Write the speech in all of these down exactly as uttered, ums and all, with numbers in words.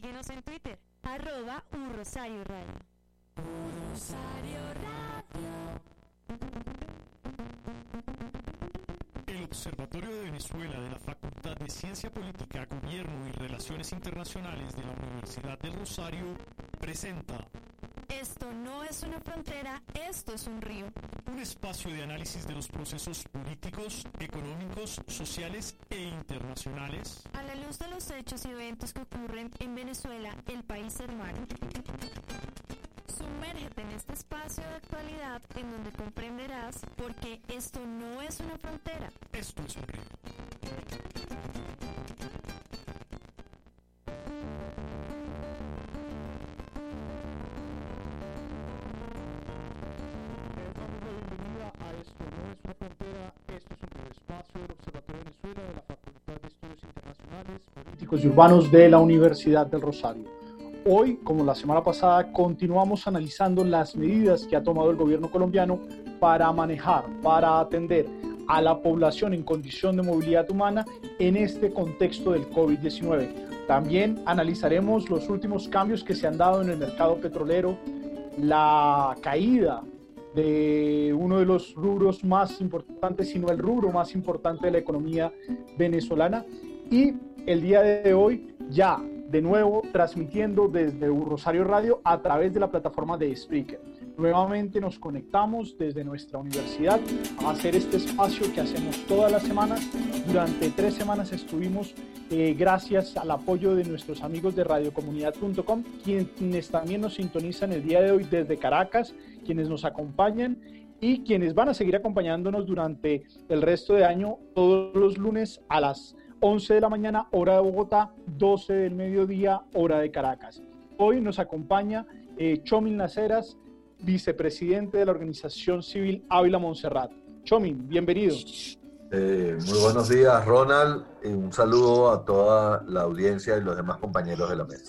Síguenos en Twitter, arroba Un Rosario Radio. Un Rosario Radio. El Observatorio de Venezuela de la Facultad de Ciencia Política, Gobierno y Relaciones Internacionales de la Universidad del Rosario presenta Esto no es una frontera, esto es un río. Un espacio de análisis de los procesos políticos, económicos, sociales e internacionales A la luz de los hechos y eventos que ocurren en Venezuela, el país hermano. Sumérgete en este espacio de actualidad en donde comprenderás por qué esto no es una frontera. Esto es un río. Bienvenida a Esto no es una frontera, esto es un río, espacio del Observatorio de Venezuela de la Facultad de Estudios Internacionales, Políticos y Urbanos de la Universidad del Rosario. Hoy, como la semana pasada, continuamos analizando las medidas que ha tomado el gobierno colombiano para manejar, para atender a la población en condición de movilidad humana en este contexto del COVID diecinueve. También analizaremos los últimos cambios que se han dado en el mercado petrolero, la caída de uno de los rubros más importantes, sino el rubro más importante de la economía venezolana, y el día de hoy ya de nuevo transmitiendo desde Un Rosario Radio a través de la plataforma de Spreaker. Nuevamente nos conectamos desde nuestra universidad a hacer este espacio que hacemos todas las semanas. Durante tres semanas estuvimos, eh, gracias al apoyo de nuestros amigos de radiocomunidad punto com, quienes también nos sintonizan el día de hoy desde Caracas, quienes nos acompañan y quienes van a seguir acompañándonos durante el resto de año todos los lunes a las once de la mañana, hora de Bogotá, doce del mediodía, hora de Caracas. Hoy nos acompaña eh, Chomil Naceras, vicepresidente de la organización civil Ávila Montserrat. Chomil, bienvenido. Eh, muy buenos días, Ronald, y un saludo a toda la audiencia y los demás compañeros de la mesa.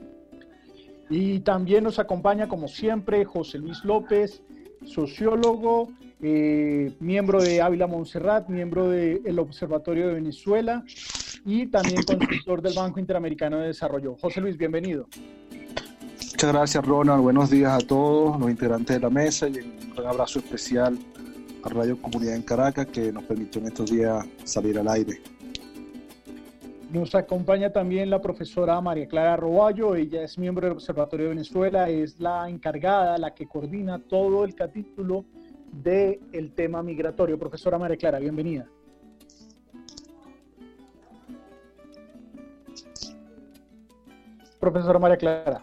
Y también nos acompaña, como siempre, José Luis López, sociólogo, Eh, miembro de Ávila Montserrat, miembro del Observatorio de Venezuela y también consultor del Banco Interamericano de Desarrollo. José Luis, bienvenido. Muchas gracias, Ronald. Buenos días a todos los integrantes de la mesa y un abrazo especial a Radio Comunidad en Caracas, que nos permitió en estos días salir al aire. Nos acompaña también la profesora María Clara Roballo. Ella es miembro del Observatorio de Venezuela, es la encargada, la que coordina todo el capítulo del tema migratorio. Profesora María Clara, bienvenida. Profesora María Clara.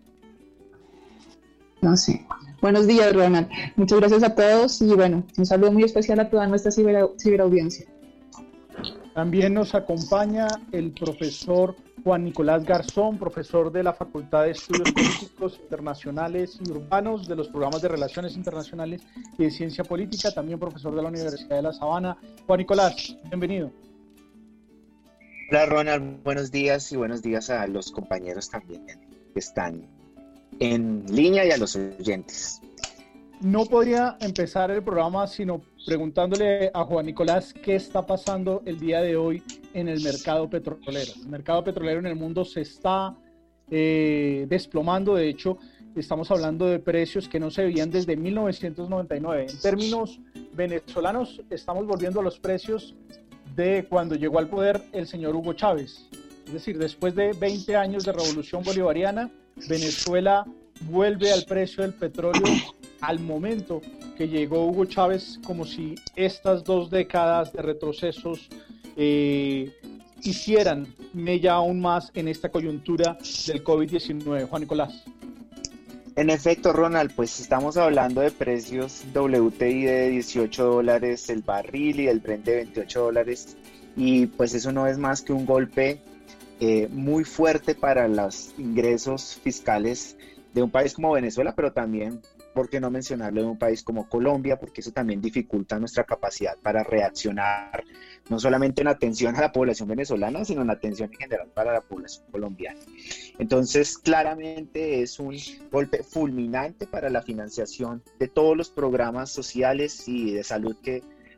No sé. Buenos días, Ronald. Muchas gracias a todos y bueno, un saludo muy especial a toda nuestra ciber, ciberaudiencia. También nos acompaña el profesor Juan Nicolás Garzón, profesor de la Facultad de Estudios Políticos Internacionales y Urbanos de los programas de Relaciones Internacionales y de Ciencia Política, también profesor de la Universidad de La Sabana. Juan Nicolás, bienvenido. Hola, Ronald, buenos días y buenos días a los compañeros también que están en línea y a los oyentes. No podría empezar el programa sino preguntándole a Juan Nicolás qué está pasando el día de hoy en el mercado petrolero. El mercado petrolero en el mundo se está eh, desplomando. De hecho, estamos hablando de precios que no se veían desde mil novecientos noventa y nueve. En términos venezolanos, estamos volviendo a los precios de cuando llegó al poder el señor Hugo Chávez. Es decir, después de veinte años de revolución bolivariana, Venezuela vuelve al precio del petróleo al momento que llegó Hugo Chávez, como si estas dos décadas de retrocesos eh, hicieran mella aún más en esta coyuntura del COVID diecinueve. Juan Nicolás. En efecto, Ronald, pues estamos hablando de precios W T I de dieciocho dólares el barril y el Brent de veintiocho dólares, y pues eso no es más que un golpe eh, muy fuerte para los ingresos fiscales de un país como Venezuela, pero también, ¿por qué no mencionarlo, de un país como Colombia? Porque eso también dificulta nuestra capacidad para reaccionar, no solamente en atención a la población venezolana, sino en atención en general para la población colombiana. Entonces, claramente es un golpe fulminante para la financiación de todos los programas sociales y de salud que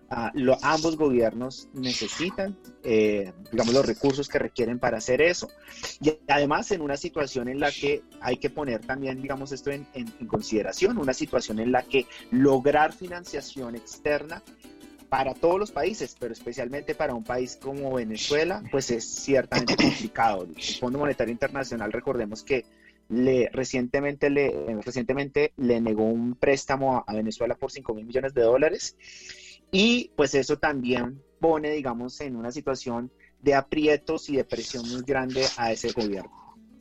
uh, lo, ambos gobiernos necesitan, eh, digamos, los recursos que requieren para hacer eso. Y además en una situación en la que hay que poner también, digamos, esto en, en, en consideración, una situación en la que lograr financiación externa para todos los países, pero especialmente para un país como Venezuela, pues es ciertamente complicado. El Fondo Monetario Internacional, recordemos que le, recientemente, le, recientemente le negó un préstamo a, a Venezuela por cinco mil millones de dólares, y pues eso también pone, digamos, en una situación de aprietos y de presión muy grande a ese gobierno.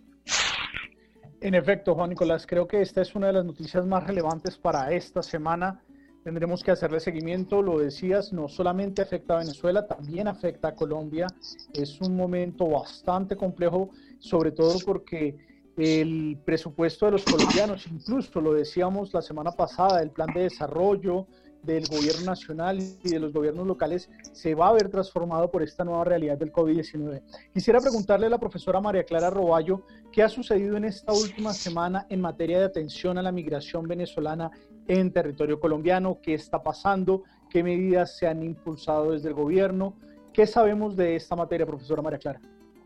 En efecto, Juan Nicolás, creo que esta es una de las noticias más relevantes para esta semana. Tendremos que hacerle seguimiento, lo decías, no solamente afecta a Venezuela, también afecta a Colombia. Es un momento bastante complejo, sobre todo porque el presupuesto de los colombianos, incluso lo decíamos la semana pasada, el plan de desarrollo del gobierno nacional y de los gobiernos locales se va a ver transformado por esta nueva realidad del COVID diecinueve. Quisiera preguntarle a la profesora María Clara Roballo, ¿qué ha sucedido en esta última semana en materia de atención a la migración venezolana en territorio colombiano? ¿Qué está pasando? ¿Qué medidas se han impulsado desde el gobierno? ¿Qué sabemos de esta materia, profesora María Clara?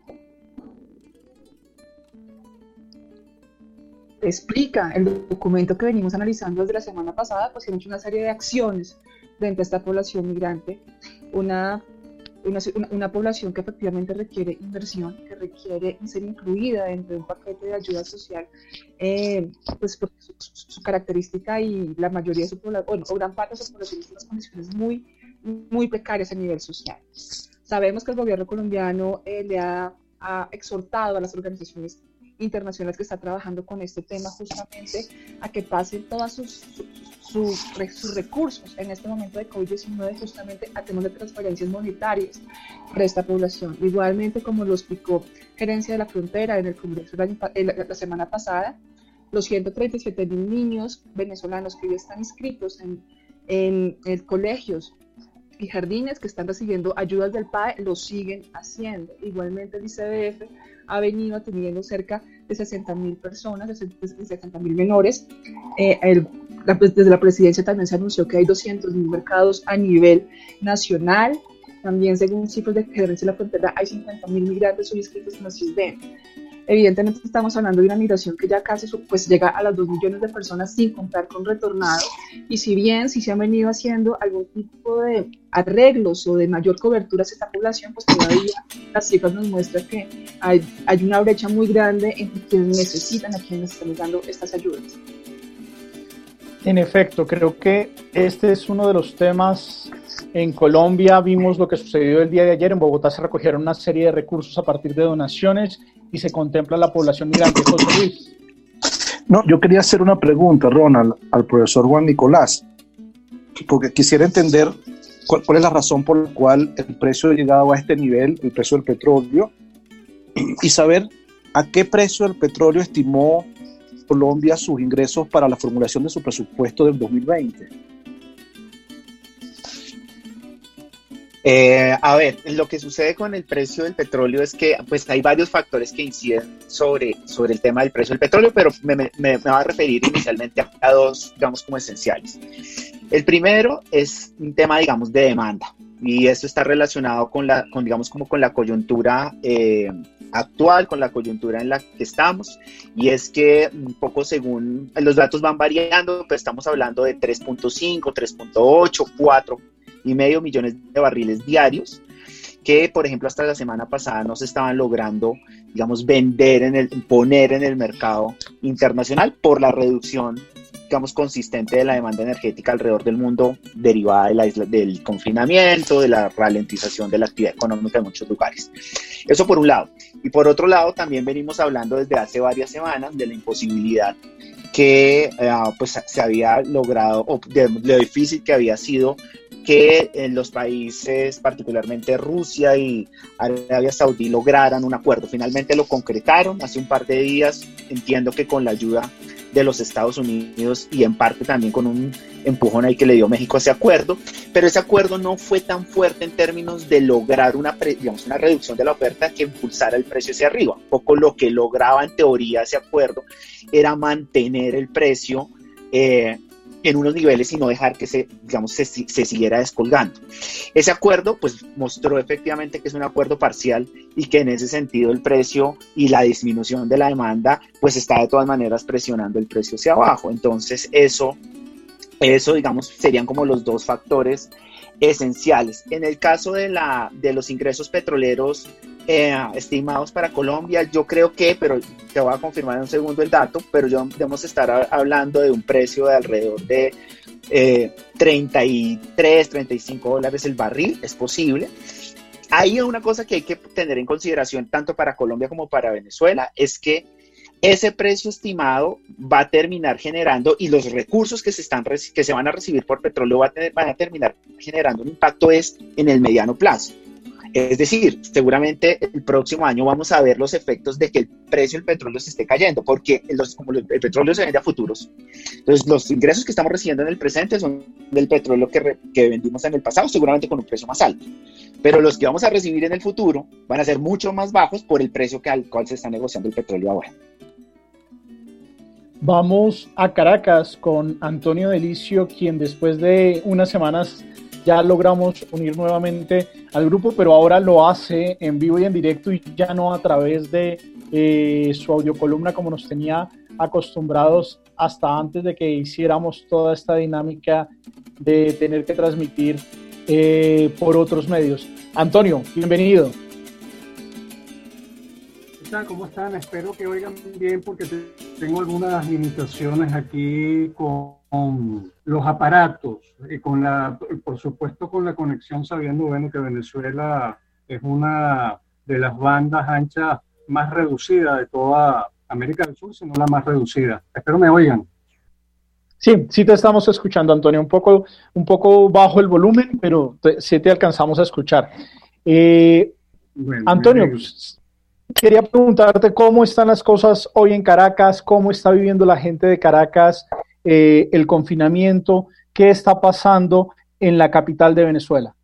Explica el documento que venimos analizando desde la semana pasada, pues hemos hecho una serie de acciones frente a esta población migrante, una, una, una población que efectivamente requiere inversión, que requiere ser incluida dentro de un paquete de ayuda social, eh, pues por su, su, su característica, y la mayoría de su población, bueno, o gran parte de su población, en unas condiciones muy, muy precarias a nivel social. Sabemos que el gobierno colombiano eh, le ha, ha exhortado a las organizaciones internacionales que está trabajando con este tema justamente a que pasen todos sus, sus, sus, sus recursos en este momento de COVID diecinueve justamente a temas de transferencias monetarias para esta población. Igualmente, como lo explicó Gerencia de la Frontera en el Congreso la, la, la semana pasada, los ciento treinta y siete mil niños venezolanos que ya están inscritos en, en, en colegios y jardines que están recibiendo ayudas del P A E lo siguen haciendo. Igualmente el I C B F ha venido atendiendo cerca de sesenta mil personas, de sesenta mil menores. Eh, el, la, desde la presidencia también se anunció que hay doscientos mil mercados a nivel nacional. También, según cifras de Gerencia de la Frontera, hay cincuenta mil migrantes hoy inscritos en la CISBEN. Evidentemente estamos hablando de una migración que ya casi pues, llega a las dos millones de personas sin contar con retornados, y si bien sí se han venido haciendo algún tipo de arreglos o de mayor cobertura hacia esta población, pues todavía las cifras nos muestran que hay, hay una brecha muy grande entre quienes necesitan, a quienes estamos dando estas ayudas. En efecto, creo que este es uno de los temas. En Colombia vimos lo que sucedió el día de ayer. En Bogotá se recogieron una serie de recursos a partir de donaciones y se contempla la población migrante. José Luis. No, yo quería hacer una pregunta, Ronald, al profesor Juan Nicolás, porque quisiera entender cuál, cuál es la razón por la cual el precio ha llegado a este nivel, el precio del petróleo, y saber a qué precio del petróleo estimó Colombia sus ingresos para la formulación de su presupuesto del dos mil veinte. Eh, a ver, lo que sucede con el precio del petróleo es que pues hay varios factores que inciden sobre, sobre el tema del precio del petróleo, pero me, me, me voy a referir inicialmente a, a dos, digamos, como esenciales. El primero es un tema, digamos, de demanda, y esto está relacionado con la, con, digamos, como con la coyuntura eh, actual, con la coyuntura en la que estamos, y es que un poco según los datos van variando, pues estamos hablando de tres punto cinco, tres punto ocho, cuatro y medio millones de barriles diarios, que por ejemplo hasta la semana pasada no se estaban logrando, digamos, vender, en el, poner en el mercado internacional por la reducción, digamos, consistente de la demanda energética alrededor del mundo derivada de la isla, del confinamiento, de la ralentización de la actividad económica en muchos lugares. Eso por un lado. Y por otro lado también venimos hablando desde hace varias semanas de la imposibilidad que uh, pues se había logrado, o de lo difícil que había sido que en los países, particularmente Rusia y Arabia Saudí, lograran un acuerdo. Finalmente lo concretaron hace un par de días, entiendo que con la ayuda de los Estados Unidos y en parte también con un empujón ahí que le dio México a ese acuerdo, pero ese acuerdo no fue tan fuerte en términos de lograr una, digamos, una reducción de la oferta que impulsara el precio hacia arriba. Un poco lo que lograba en teoría ese acuerdo era mantener el precio eh, en unos niveles y no dejar que se, digamos, se, se siguiera descolgando. Ese acuerdo pues mostró efectivamente que es un acuerdo parcial y que en ese sentido el precio y la disminución de la demanda pues está de todas maneras presionando el precio hacia abajo. Entonces eso, eso digamos serían como los dos factores esenciales. En el caso de, la, de los ingresos petroleros eh, estimados para Colombia, yo creo que, pero te voy a confirmar en un segundo el dato, pero yo debemos estar a, hablando de un precio de alrededor de eh, treinta y tres, treinta y cinco dólares el barril, es posible. Hay una cosa que hay que tener en consideración tanto para Colombia como para Venezuela, es que ese precio estimado va a terminar generando, y los recursos que se, están, que se van a recibir por petróleo va a tener, van a terminar generando un impacto es en el mediano plazo. Es decir, seguramente el próximo año vamos a ver los efectos de que el precio del petróleo se esté cayendo, porque los, como el petróleo se vende a futuros, entonces los ingresos que estamos recibiendo en el presente son del petróleo que, re, que vendimos en el pasado, seguramente con un precio más alto. Pero los que vamos a recibir en el futuro van a ser mucho más bajos por el precio que al cual se está negociando el petróleo ahora. Vamos a Caracas con Antonio Delicio, quien después de unas semanas ya logramos unir nuevamente al grupo, pero ahora lo hace en vivo y en directo y ya no a través de eh, su audiocolumna como nos tenía acostumbrados hasta antes de que hiciéramos toda esta dinámica de tener que transmitir eh, por otros medios. Antonio, bienvenido. ¿Cómo están? Espero que oigan bien porque tengo algunas limitaciones aquí con, con los aparatos y con la, por supuesto con la conexión, sabiendo bueno que Venezuela es una de las bandas anchas más reducidas de toda América del Sur, sino la más reducida. Espero me oigan. Sí, sí te estamos escuchando, Antonio, un poco, un poco bajo el volumen, pero te, sí te alcanzamos a escuchar. Eh, bueno, Antonio, pues, quería preguntarte cómo están las cosas hoy en Caracas, cómo está viviendo la gente de Caracas eh, el confinamiento, qué está pasando en la capital de Venezuela.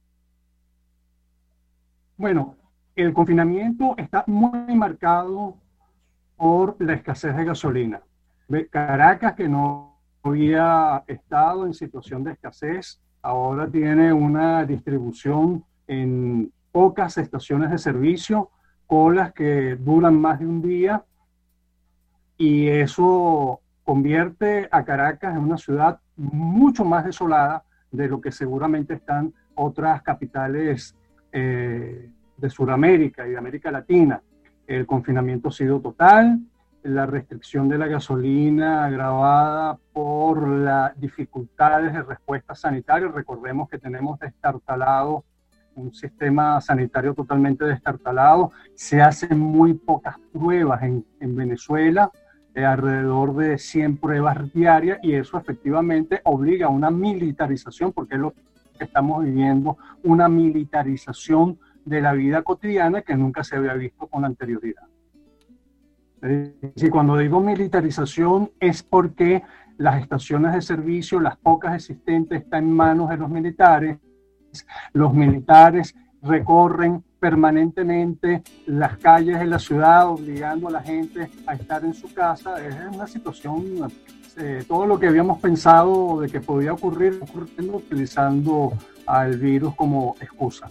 Bueno, el confinamiento está muy marcado por la escasez de gasolina. Caracas, que no había estado en situación de escasez, ahora tiene una distribución en pocas estaciones de servicio, colas que duran más de un día, y eso convierte a Caracas en una ciudad mucho más desolada de lo que seguramente están otras capitales eh, de Sudamérica y de América Latina. El confinamiento ha sido total, la restricción de la gasolina agravada por las dificultades de respuesta sanitaria. Recordemos que tenemos destartalado un sistema sanitario totalmente destartalado, se hacen muy pocas pruebas en, en Venezuela, eh, alrededor de cien pruebas diarias, y eso efectivamente obliga a una militarización, porque es lo que estamos viviendo, una militarización de la vida cotidiana que nunca se había visto con anterioridad. Es decir, cuando digo militarización es porque las estaciones de servicio, las pocas existentes, están en manos de los militares. Los militares recorren permanentemente las calles de la ciudad obligando a la gente a estar en su casa. Es una situación, eh, todo lo que habíamos pensado de que podía ocurrir, ocurriendo utilizando al virus como excusa.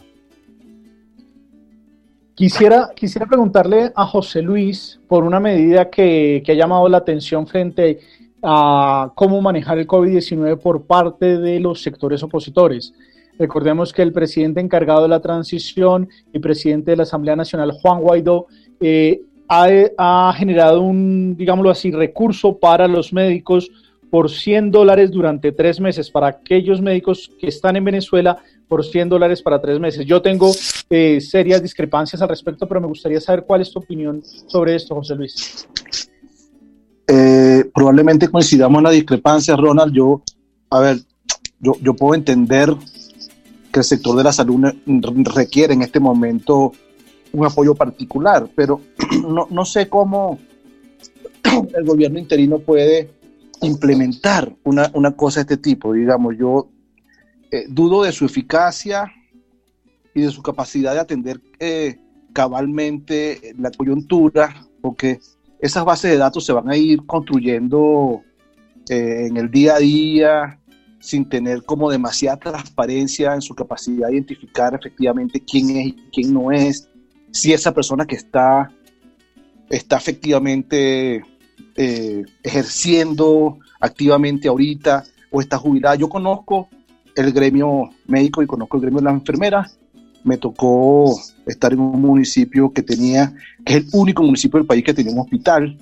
Quisiera, quisiera preguntarle a José Luis por una medida que, que ha llamado la atención frente a cómo manejar el COVID diecinueve por parte de los sectores opositores. Recordemos que el presidente encargado de la transición y presidente de la Asamblea Nacional, Juan Guaidó, eh, ha, ha generado un, digámoslo así, recurso para los médicos por cien dólares durante tres meses, para aquellos médicos que están en Venezuela por cien dólares para tres meses. Yo tengo eh, serias discrepancias al respecto, pero me gustaría saber cuál es tu opinión sobre esto, José Luis. Eh, probablemente coincidamos en la discrepancia, Ronald. Yo, a ver, yo, yo puedo entender que el sector de la salud requiere en este momento un apoyo particular, pero no, no sé cómo el gobierno interino puede implementar una, una cosa de este tipo. Digamos, yo eh, dudo de su eficacia y de su capacidad de atender eh, cabalmente la coyuntura, porque esas bases de datos se van a ir construyendo eh, en el día a día, sin tener como demasiada transparencia en su capacidad de identificar efectivamente quién es y quién no es, si esa persona que está, está efectivamente eh, ejerciendo activamente ahorita o está jubilada. Yo conozco el gremio médico y conozco el gremio de las enfermeras. Me tocó estar en un municipio que tenía, que es el único municipio del país que tenía un hospital,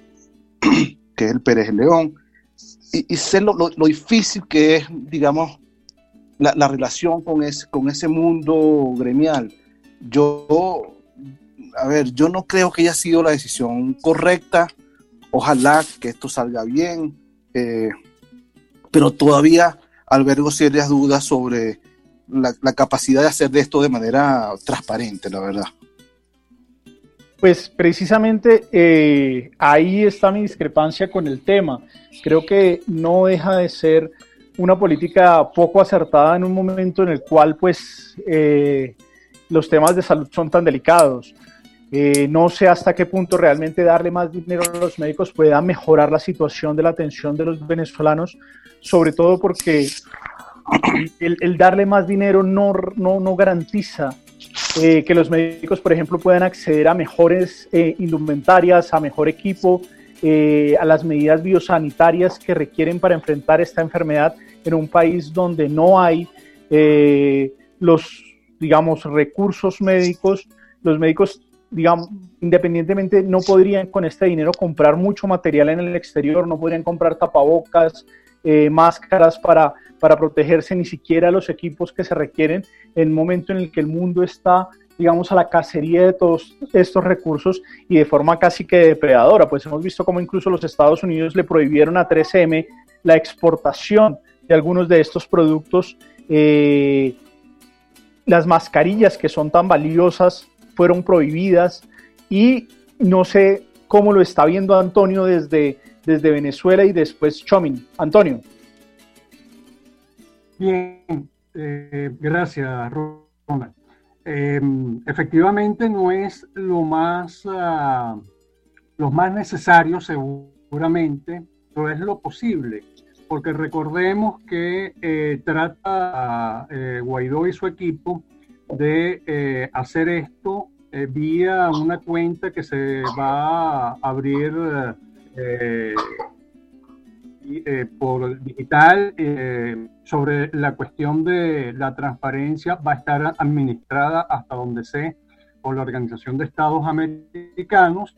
que es el Pérez León, y, y sé lo, lo, lo difícil que es, digamos, la, la relación con ese, con ese mundo gremial. Yo, a ver, yo no creo que haya sido la decisión correcta. Ojalá que esto salga bien, eh, pero todavía albergo serias dudas sobre La, la capacidad de hacer de esto de manera transparente, la verdad. Pues precisamente eh, ahí está mi discrepancia con el tema. Creo que no deja de ser una política poco acertada en un momento en el cual pues eh, los temas de salud son tan delicados. Eh, no sé hasta qué punto realmente darle más dinero a los médicos pueda mejorar la situación de la atención de los venezolanos, sobre todo porque El, el darle más dinero no, no, no garantiza eh, que los médicos, por ejemplo, puedan acceder a mejores eh, indumentarias, a mejor equipo, eh, a las medidas biosanitarias que requieren para enfrentar esta enfermedad en un país donde no hay eh, los, digamos, recursos médicos. Los médicos, digamos, independientemente, no podrían con este dinero comprar mucho material en el exterior, no podrían comprar tapabocas, eh, máscaras para para protegerse, ni siquiera los equipos que se requieren en el momento en el que el mundo está, digamos, a la cacería de todos estos recursos y de forma casi que depredadora. Pues hemos visto cómo incluso los Estados Unidos le prohibieron a tres eme la exportación de algunos de estos productos. Eh, las mascarillas, que son tan valiosas, fueron prohibidas, y no sé cómo lo está viendo Antonio desde, desde Venezuela y después Chomin. Antonio. Bien, eh, gracias, Ronald. Eh, efectivamente no es lo más, uh, lo más necesario seguramente, pero es lo posible, porque recordemos que eh, trata eh, Guaidó y su equipo de eh, hacer esto eh, vía una cuenta que se va a abrir eh, Eh, por digital. Eh, sobre la cuestión de la transparencia, va a estar administrada, hasta donde sé, por la Organización de Estados Americanos,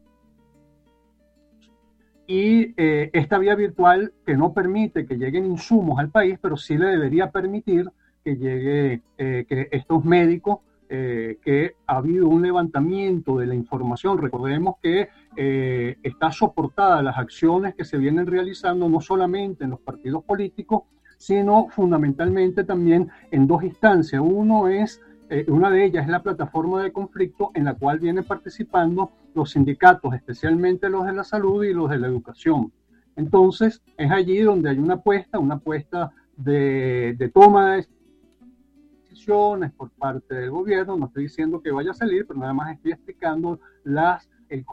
y eh, esta vía virtual que no permite que lleguen insumos al país, pero sí le debería permitir que llegue, eh, que estos médicos, eh, que ha habido un levantamiento de la información. Recordemos que eh, está soportada las acciones que se vienen realizando no solamente en los partidos políticos, sino fundamentalmente también en dos instancias. Uno es, eh, una de ellas es la plataforma de conflicto, en la cual vienen participando los sindicatos, especialmente los de la salud y los de la educación. Entonces, es allí donde hay una apuesta, una apuesta de, de toma de decisiones por parte del gobierno. No estoy diciendo que vaya a salir, pero nada más estoy explicando las, el,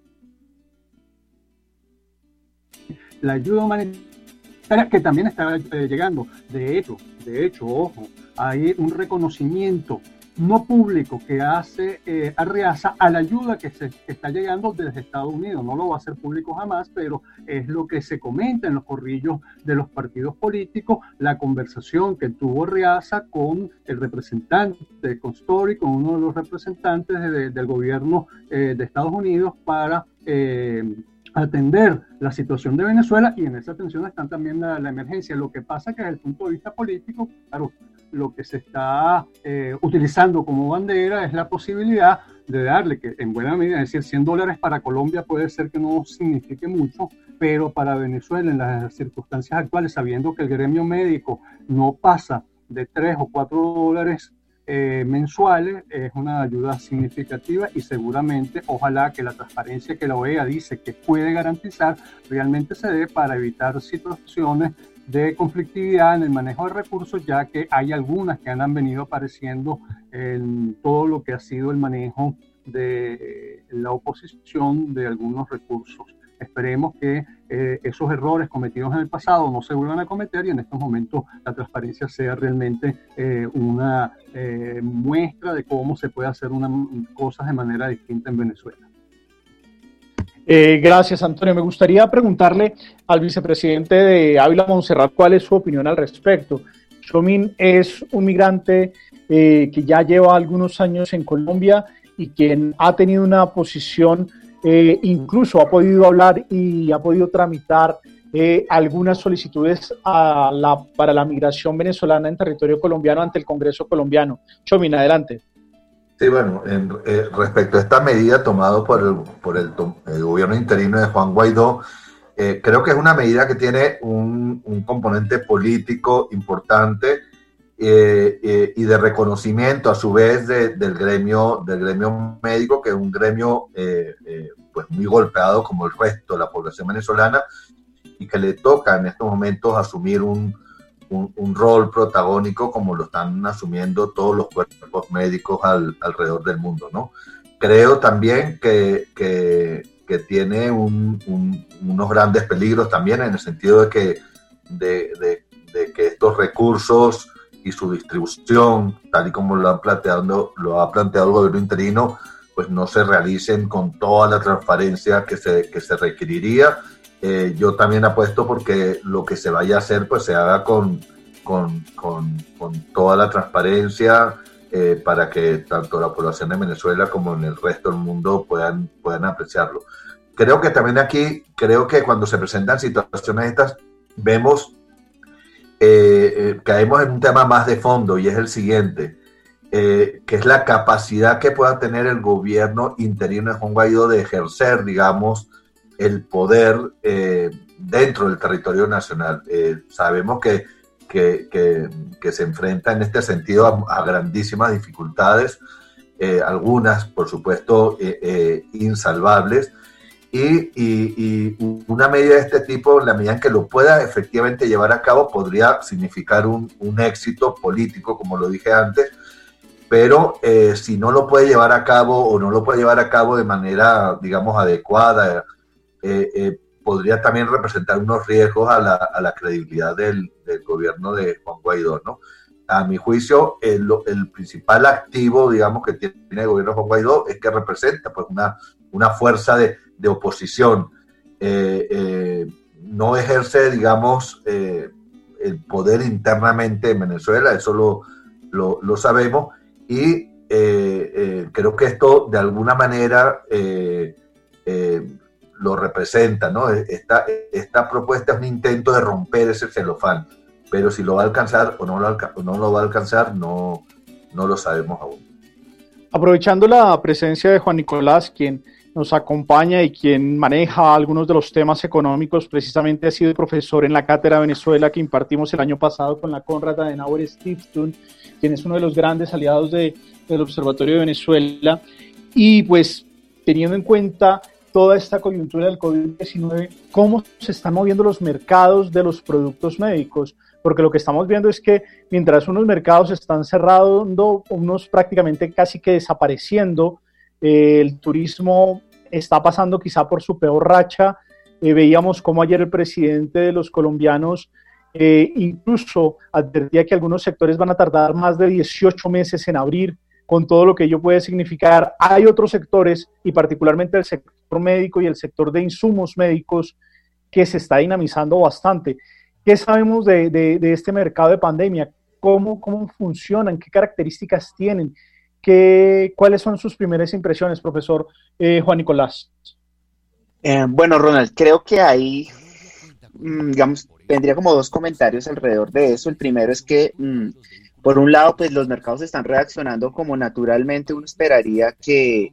la ayuda humanitaria que también está eh, llegando. De hecho, de hecho, ojo, hay un reconocimiento no público que hace eh, Arriaza a la ayuda que, se, que está llegando desde Estados Unidos. No lo va a hacer público jamás, pero es lo que se comenta en los corrillos de los partidos políticos, la conversación que tuvo Arriaza con el representante, con Story, con uno de los representantes de, de, del gobierno eh, de Estados Unidos para eh, atender la situación de Venezuela, y en esa atención están también la, la emergencia. Lo que pasa que desde el punto de vista político, claro, lo que se está eh, utilizando como bandera es la posibilidad de darle, que en buena medida, es decir, cien dólares para Colombia puede ser que no signifique mucho, pero para Venezuela en las circunstancias actuales, sabiendo que el gremio médico no pasa de tres o cuatro dólares eh, mensuales, es una ayuda significativa, y seguramente, ojalá que la transparencia que la O E A dice que puede garantizar realmente se dé para evitar situaciones de conflictividad en el manejo de recursos, ya que hay algunas que han venido apareciendo en todo lo que ha sido el manejo de la oposición de algunos recursos esperemos que eh, esos errores cometidos en el pasado no se vuelvan a cometer y en estos momentos la transparencia sea realmente eh, una eh, muestra de cómo se puede hacer una, cosas de manera distinta en Venezuela. Eh, gracias, Antonio. Me gustaría preguntarle al vicepresidente de Ávila Montserrat cuál es su opinión al respecto. Chomin es un migrante eh, que ya lleva algunos años en Colombia y quien ha tenido una posición, eh, incluso ha podido hablar y ha podido tramitar eh, algunas solicitudes a la, para la migración venezolana en territorio colombiano ante el Congreso colombiano. Chomin, adelante. Sí, bueno, en, eh, respecto a esta medida tomada por el, por el, el gobierno interino de Juan Guaidó, eh, creo que es una medida que tiene un, un componente político importante eh, eh, y de reconocimiento a su vez de, del, gremio, del gremio médico, que es un gremio eh, eh, pues muy golpeado como el resto de la población venezolana y que le toca en estos momentos asumir un Un, un rol protagónico como lo están asumiendo todos los cuerpos médicos al, alrededor del mundo, ¿no? Creo también que, que, que tiene un, un, unos grandes peligros también en el sentido de que, de, de, de que estos recursos y su distribución, tal y como lo, han planteado, lo ha planteado el gobierno interino, pues no se realicen con toda la transparencia que se, que se requeriría. Eh, yo también apuesto porque lo que se vaya a hacer pues se haga con, con, con, con toda la transparencia eh, para que tanto la población de Venezuela como en el resto del mundo puedan, puedan apreciarlo. Creo que también aquí, creo que cuando se presentan situaciones estas, vemos, eh, eh, caemos en un tema más de fondo y es el siguiente, eh, que es la capacidad que pueda tener el gobierno interino de Juan Guaidó de ejercer, digamos, el poder eh, dentro del territorio nacional. Eh, sabemos que, que, que, que se enfrenta en este sentido a, a grandísimas dificultades, eh, algunas, por supuesto, eh, eh, insalvables, y, y, y una medida de este tipo, en la medida en que lo pueda efectivamente llevar a cabo, podría significar un, un éxito político, como lo dije antes, pero eh, si no lo puede llevar a cabo o no lo puede llevar a cabo de manera, digamos, adecuada, Eh, eh, podría también representar unos riesgos a la, a la credibilidad del, del gobierno de Juan Guaidó, ¿no? A mi juicio, el, el principal activo, digamos, que tiene el gobierno de Juan Guaidó es que representa pues, una, una fuerza de, de oposición. Eh, eh, no ejerce, digamos, eh, el poder internamente en Venezuela, eso lo, lo, lo sabemos, y eh, eh, creo que esto, de alguna manera, eh, eh, lo representa, ¿no? Esta, esta propuesta es un intento de romper ese celofán, pero si lo va a alcanzar o no lo, alca o no lo va a alcanzar, no, no lo sabemos aún. Aprovechando la presencia de Juan Nicolás, quien nos acompaña y quien maneja algunos de los temas económicos, precisamente ha sido profesor en la Cátedra Venezuela que impartimos el año pasado con la Konrad Adenauer Stiftung, quien es uno de los grandes aliados de, del Observatorio de Venezuela, y pues teniendo en cuenta toda esta coyuntura del COVID diecinueve, ¿cómo se están moviendo los mercados de los productos médicos? Porque lo que estamos viendo es que mientras unos mercados están cerrando, unos prácticamente casi que desapareciendo, eh, el turismo está pasando quizá por su peor racha. Eh, veíamos cómo ayer el presidente de los colombianos eh, incluso advertía que algunos sectores van a tardar más de dieciocho meses en abrir, con todo lo que ello puede significar. Hay otros sectores, y particularmente el sector médico y el sector de insumos médicos, que se está dinamizando bastante. ¿Qué sabemos de, de, de este mercado de pandemia? ¿Cómo, cómo funcionan? ¿Qué características tienen? ¿Qué, ¿Cuáles son sus primeras impresiones, profesor eh, Juan Nicolás? Eh, bueno, Ronald, creo que ahí, mmm, digamos, tendría como dos comentarios alrededor de eso. El primero es que... Mmm, Por un lado, pues los mercados están reaccionando como naturalmente uno esperaría que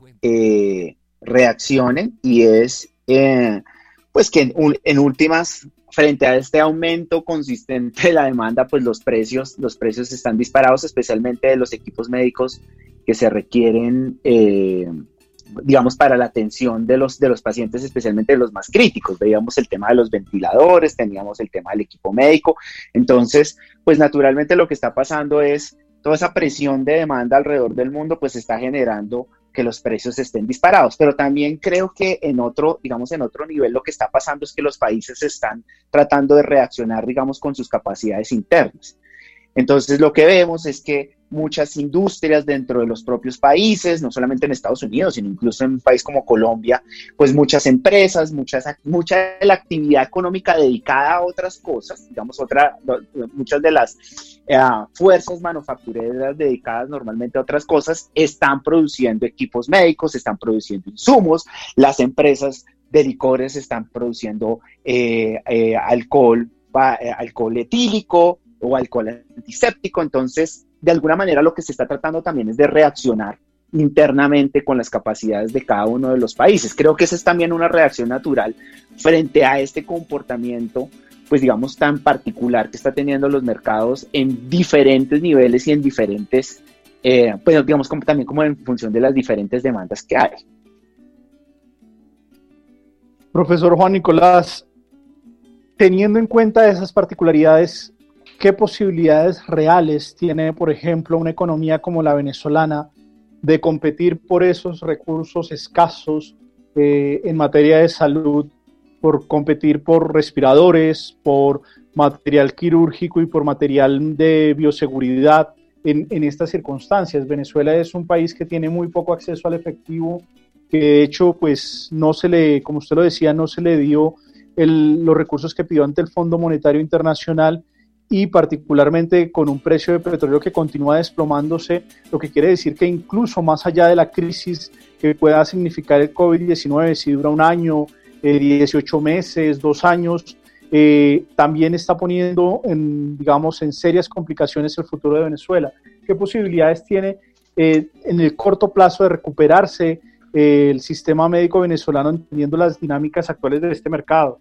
eh, reaccionen, y es eh, pues que en, en últimas, frente a este aumento consistente de la demanda, pues los precios, los precios están disparados, especialmente de los equipos médicos que se requieren, eh, digamos, para la atención de los, de los pacientes, especialmente de los más críticos. Veíamos el tema de los ventiladores, teníamos el tema del equipo médico. Entonces, pues naturalmente lo que está pasando es toda esa presión de demanda alrededor del mundo, pues está generando que los precios estén disparados. Pero también creo que en otro, digamos, en otro nivel lo que está pasando es que los países están tratando de reaccionar, digamos, con sus capacidades internas. Entonces lo que vemos es que muchas industrias dentro de los propios países, no solamente en Estados Unidos, sino incluso en un país como Colombia, pues muchas empresas, muchas, mucha de la actividad económica dedicada a otras cosas, digamos, otra, muchas de las eh, fuerzas manufactureras dedicadas normalmente a otras cosas, están produciendo equipos médicos, están produciendo insumos, las empresas de licores están produciendo eh, eh, alcohol, eh, alcohol etílico, o alcohol antiséptico. Entonces, de alguna manera lo que se está tratando también es de reaccionar internamente con las capacidades de cada uno de los países. Creo que esa es también una reacción natural frente a este comportamiento, pues digamos, tan particular que está teniendo los mercados en diferentes niveles y en diferentes, eh, pues digamos, como, también como en función de las diferentes demandas que hay. Profesor Juan Nicolás, teniendo en cuenta esas particularidades, ¿qué posibilidades reales tiene, por ejemplo, una economía como la venezolana de competir por esos recursos escasos eh, en materia de salud, por competir por respiradores, por material quirúrgico y por material de bioseguridad en, en estas circunstancias? Venezuela es un país que tiene muy poco acceso al efectivo, que de hecho, pues, no se le, como usted lo decía, no se le dio el, los recursos que pidió ante el Fondo Monetario Internacional, y particularmente con un precio de petróleo que continúa desplomándose, lo que quiere decir que incluso más allá de la crisis que pueda significar el COVID diecinueve, si dura un año, eh, dieciocho meses, dos años, eh, también está poniendo en, digamos, en serias complicaciones el futuro de Venezuela. ¿Qué posibilidades tiene eh, en el corto plazo de recuperarse eh, el sistema médico venezolano, entendiendo las dinámicas actuales de este mercado?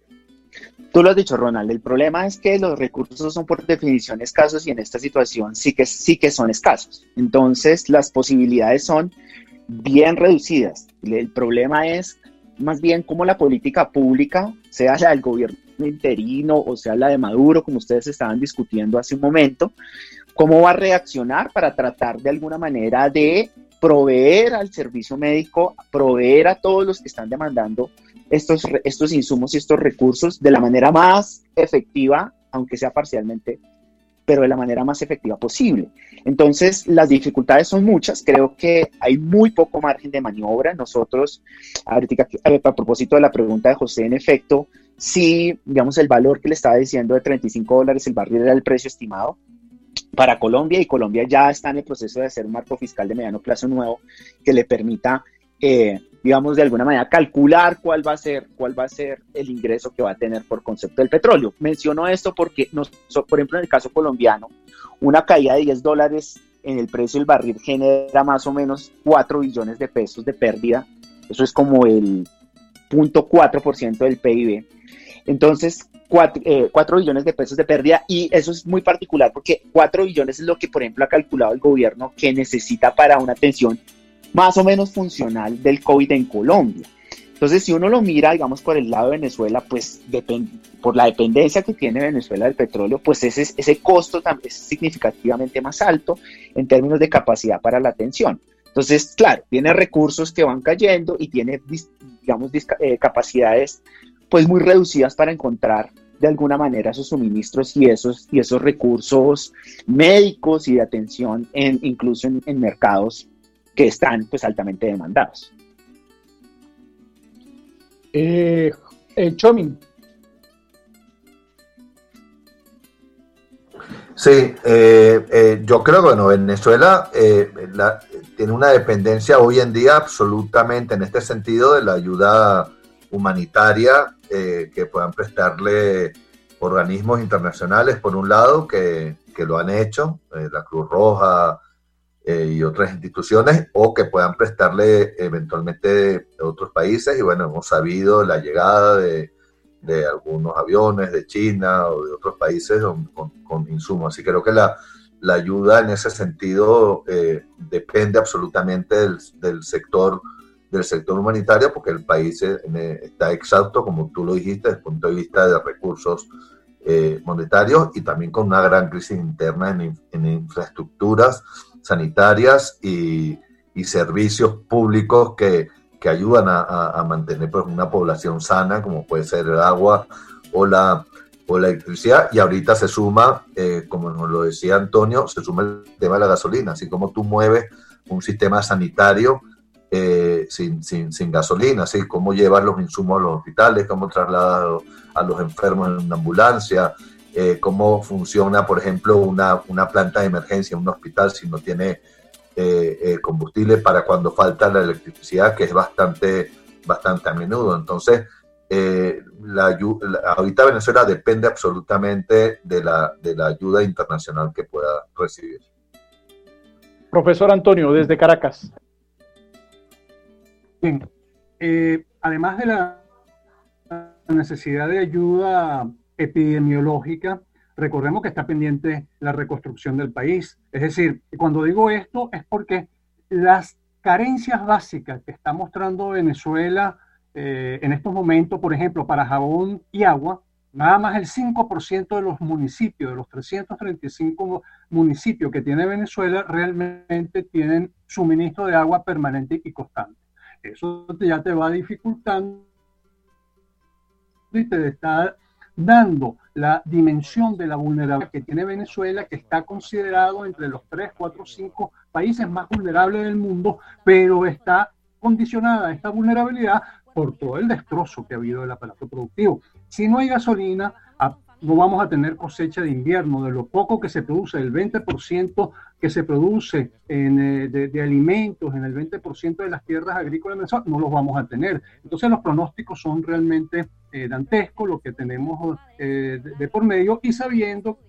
Tú lo has dicho, Ronald, el problema es que los recursos son por definición escasos y en esta situación sí que, sí que son escasos. Entonces, las posibilidades son bien reducidas. El problema es más bien cómo la política pública, sea la del gobierno interino o sea la de Maduro, como ustedes estaban discutiendo hace un momento, cómo va a reaccionar para tratar de alguna manera de proveer al servicio médico, proveer a todos los que están demandando Estos, estos insumos y estos recursos de la manera más efectiva, aunque sea parcialmente, pero de la manera más efectiva posible. Entonces, las dificultades son muchas, creo que hay muy poco margen de maniobra. Nosotros, ahorita, a propósito de la pregunta de José, en efecto, sí, digamos, el valor que le estaba diciendo de treinta y cinco dólares el barril era el precio estimado para Colombia, y Colombia ya está en el proceso de hacer un marco fiscal de mediano plazo nuevo que le permita Eh, digamos, de alguna manera calcular cuál va a ser, cuál va a ser el ingreso que va a tener por concepto del petróleo. Menciono esto porque, nos, por ejemplo, en el caso colombiano, una caída de diez dólares en el precio del barril genera más o menos cuatro billones de pesos de pérdida. Eso es como el cero punto cuatro por ciento del P I B. Entonces, cuatro, eh, cuatro billones de pesos de pérdida, y eso es muy particular porque cuatro billones es lo que, por ejemplo, ha calculado el gobierno que necesita para una atención más o menos funcional del COVID en Colombia. Entonces, si uno lo mira, digamos, por el lado de Venezuela, pues depend- por la dependencia que tiene Venezuela del petróleo, pues ese, ese costo es significativamente más alto en términos de capacidad para la atención. Entonces, claro, tiene recursos que van cayendo y tiene, digamos, eh, capacidades pues muy reducidas para encontrar de alguna manera esos suministros y esos, y esos recursos médicos y de atención, en, incluso en, en mercados que están pues altamente demandados. Eh, eh, Chomin. Sí, eh, eh, yo creo que bueno, Venezuela eh, la, tiene una dependencia hoy en día absolutamente en este sentido de la ayuda humanitaria eh, que puedan prestarle organismos internacionales, por un lado, que, que lo han hecho, eh, la Cruz Roja, Eh, y otras instituciones, o que puedan prestarle eventualmente de otros países. Y bueno, hemos sabido la llegada de, de algunos aviones de China o de otros países con, con, con insumos. Así que creo que la, la ayuda en ese sentido eh, depende absolutamente del, del sector del sector humanitario, porque el país eh, está exhausto, como tú lo dijiste, desde el punto de vista de recursos eh, monetarios, y también con una gran crisis interna en, en infraestructuras sanitarias y, y servicios públicos que, que ayudan a, a, a mantener pues, una población sana, como puede ser el agua o la, o la electricidad. Y ahorita se suma, eh, como nos lo decía Antonio, se suma el tema de la gasolina, así como tú mueves un sistema sanitario eh, sin, sin, sin gasolina, así como llevas los insumos a los hospitales, cómo trasladas a los enfermos en una ambulancia, eh, cómo funciona, por ejemplo, una, una planta de emergencia en un hospital si no tiene eh, eh, combustible para cuando falta la electricidad, que es bastante, bastante a menudo. Entonces, eh, la, la, ahorita Venezuela depende absolutamente de la, de la ayuda internacional que pueda recibir. Profesor Antonio, desde Caracas. Bien, eh, además de la necesidad de ayuda epidemiológica, recordemos que está pendiente la reconstrucción del país. Es decir, cuando digo esto es porque las carencias básicas que está mostrando Venezuela eh, en estos momentos, por ejemplo, para jabón y agua, nada más el cinco por ciento de los municipios, de los trescientos treinta y cinco municipios que tiene Venezuela, realmente tienen suministro de agua permanente y constante. Eso ya te va dificultando y te está dando la dimensión de la vulnerabilidad que tiene Venezuela, que está considerado entre los tres, cuatro, cinco países más vulnerables del mundo, pero está condicionada esta vulnerabilidad por todo el destrozo que ha habido del aparato productivo. Si no hay gasolina, no vamos a tener cosecha de invierno. De lo poco que se produce, el veinte por ciento que se produce en, eh, de, de alimentos en el veinte por ciento de las tierras agrícolas, no los vamos a tener. Entonces los pronósticos son realmente eh, dantescos, lo que tenemos eh, de, de por medio, y sabiendo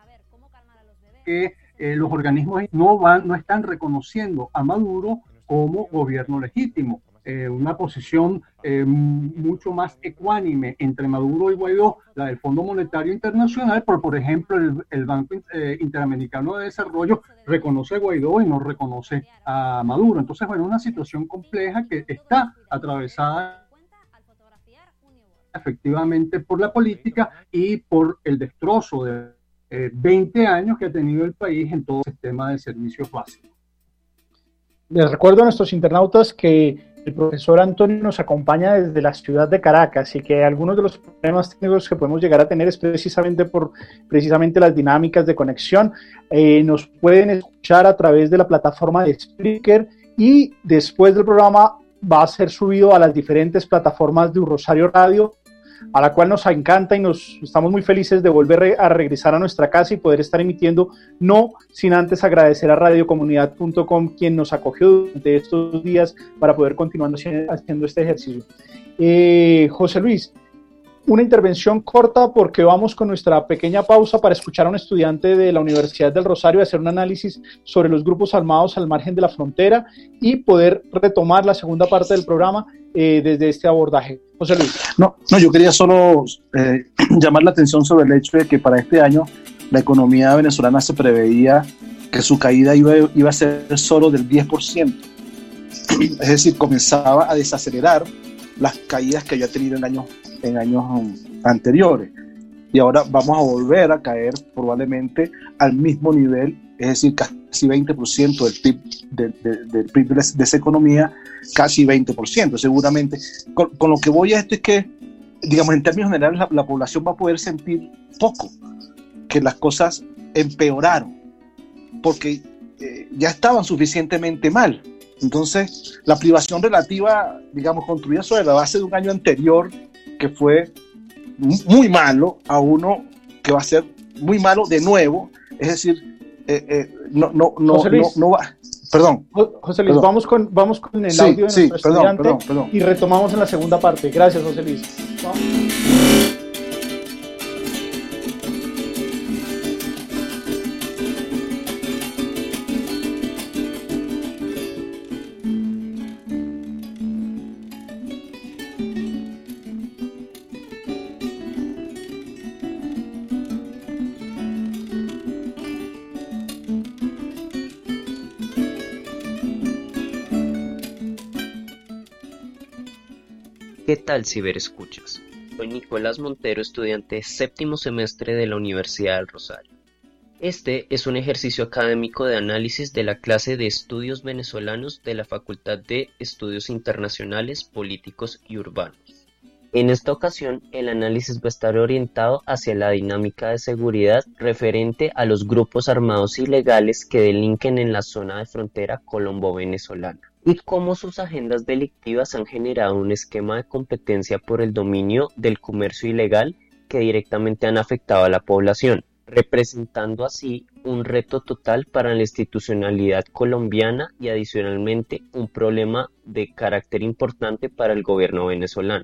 que eh, los organismos no, van, no están reconociendo a Maduro como gobierno legítimo. Eh, una posición eh, mucho más ecuánime entre Maduro y Guaidó, la del Fondo Monetario Internacional, por, por ejemplo, el, el Banco eh, Interamericano de Desarrollo reconoce a Guaidó y no reconoce a Maduro. Entonces, bueno, una situación compleja que está atravesada efectivamente por la política y por el destrozo de eh, veinte años que ha tenido el país en todo el sistema de servicios básicos. Les recuerdo a nuestros internautas que el profesor Antonio nos acompaña desde la ciudad de Caracas y que algunos de los problemas técnicos que podemos llegar a tener es precisamente por precisamente las dinámicas de conexión. Eh, nos pueden escuchar a través de la plataforma de Spreaker y después del programa va a ser subido a las diferentes plataformas de Rosario Radio, a la cual nos encanta y nos estamos muy felices de volver a regresar a nuestra casa y poder estar emitiendo, no sin antes agradecer a radio comunidad punto com, quien nos acogió durante estos días para poder continuar haciendo este ejercicio. Eh, José Luis, una intervención corta porque vamos con nuestra pequeña pausa para escuchar a un estudiante de la Universidad del Rosario hacer un análisis sobre los grupos armados al margen de la frontera y poder retomar la segunda parte del programa eh, desde este abordaje. José Luis. No, no, yo quería solo eh, llamar la atención sobre el hecho de que para este año la economía venezolana se preveía que su caída iba, iba a ser solo del diez por ciento. Es decir, comenzaba a desacelerar las caídas que había tenido en años, en años um, anteriores. Y ahora vamos a volver a caer probablemente al mismo nivel, es decir, casi veinte por ciento del P I B de, de, del P I B de, de esa economía, casi veinte por ciento seguramente. Con, con lo que voy a esto es que, digamos, en términos generales, la, la población va a poder sentir poco, que las cosas empeoraron, porque eh, ya estaban suficientemente mal. Entonces, la privación relativa, digamos, construida sobre la base de un año anterior que fue muy malo, a uno que va a ser muy malo de nuevo, es decir, eh, eh, no, no, no, José Luis, no, no va. Perdón. José Luis, perdón. vamos con, vamos con el sí, audio de sí, nuestro perdón, estudiante perdón, perdón. y retomamos en la segunda parte. Gracias, José Luis. Vamos. ¿Qué tal, ciberescuchas? Soy Nicolás Montero, estudiante séptimo semestre de la Universidad del Rosario. Este es un ejercicio académico de análisis de la clase de Estudios Venezolanos de la Facultad de Estudios Internacionales, Políticos y Urbanos. En esta ocasión, el análisis va a estar orientado hacia la dinámica de seguridad referente a los grupos armados ilegales que delinquen en la zona de frontera colombo-venezolana y cómo sus agendas delictivas han generado un esquema de competencia por el dominio del comercio ilegal que directamente han afectado a la población, representando así un reto total para la institucionalidad colombiana y adicionalmente un problema de carácter importante para el gobierno venezolano.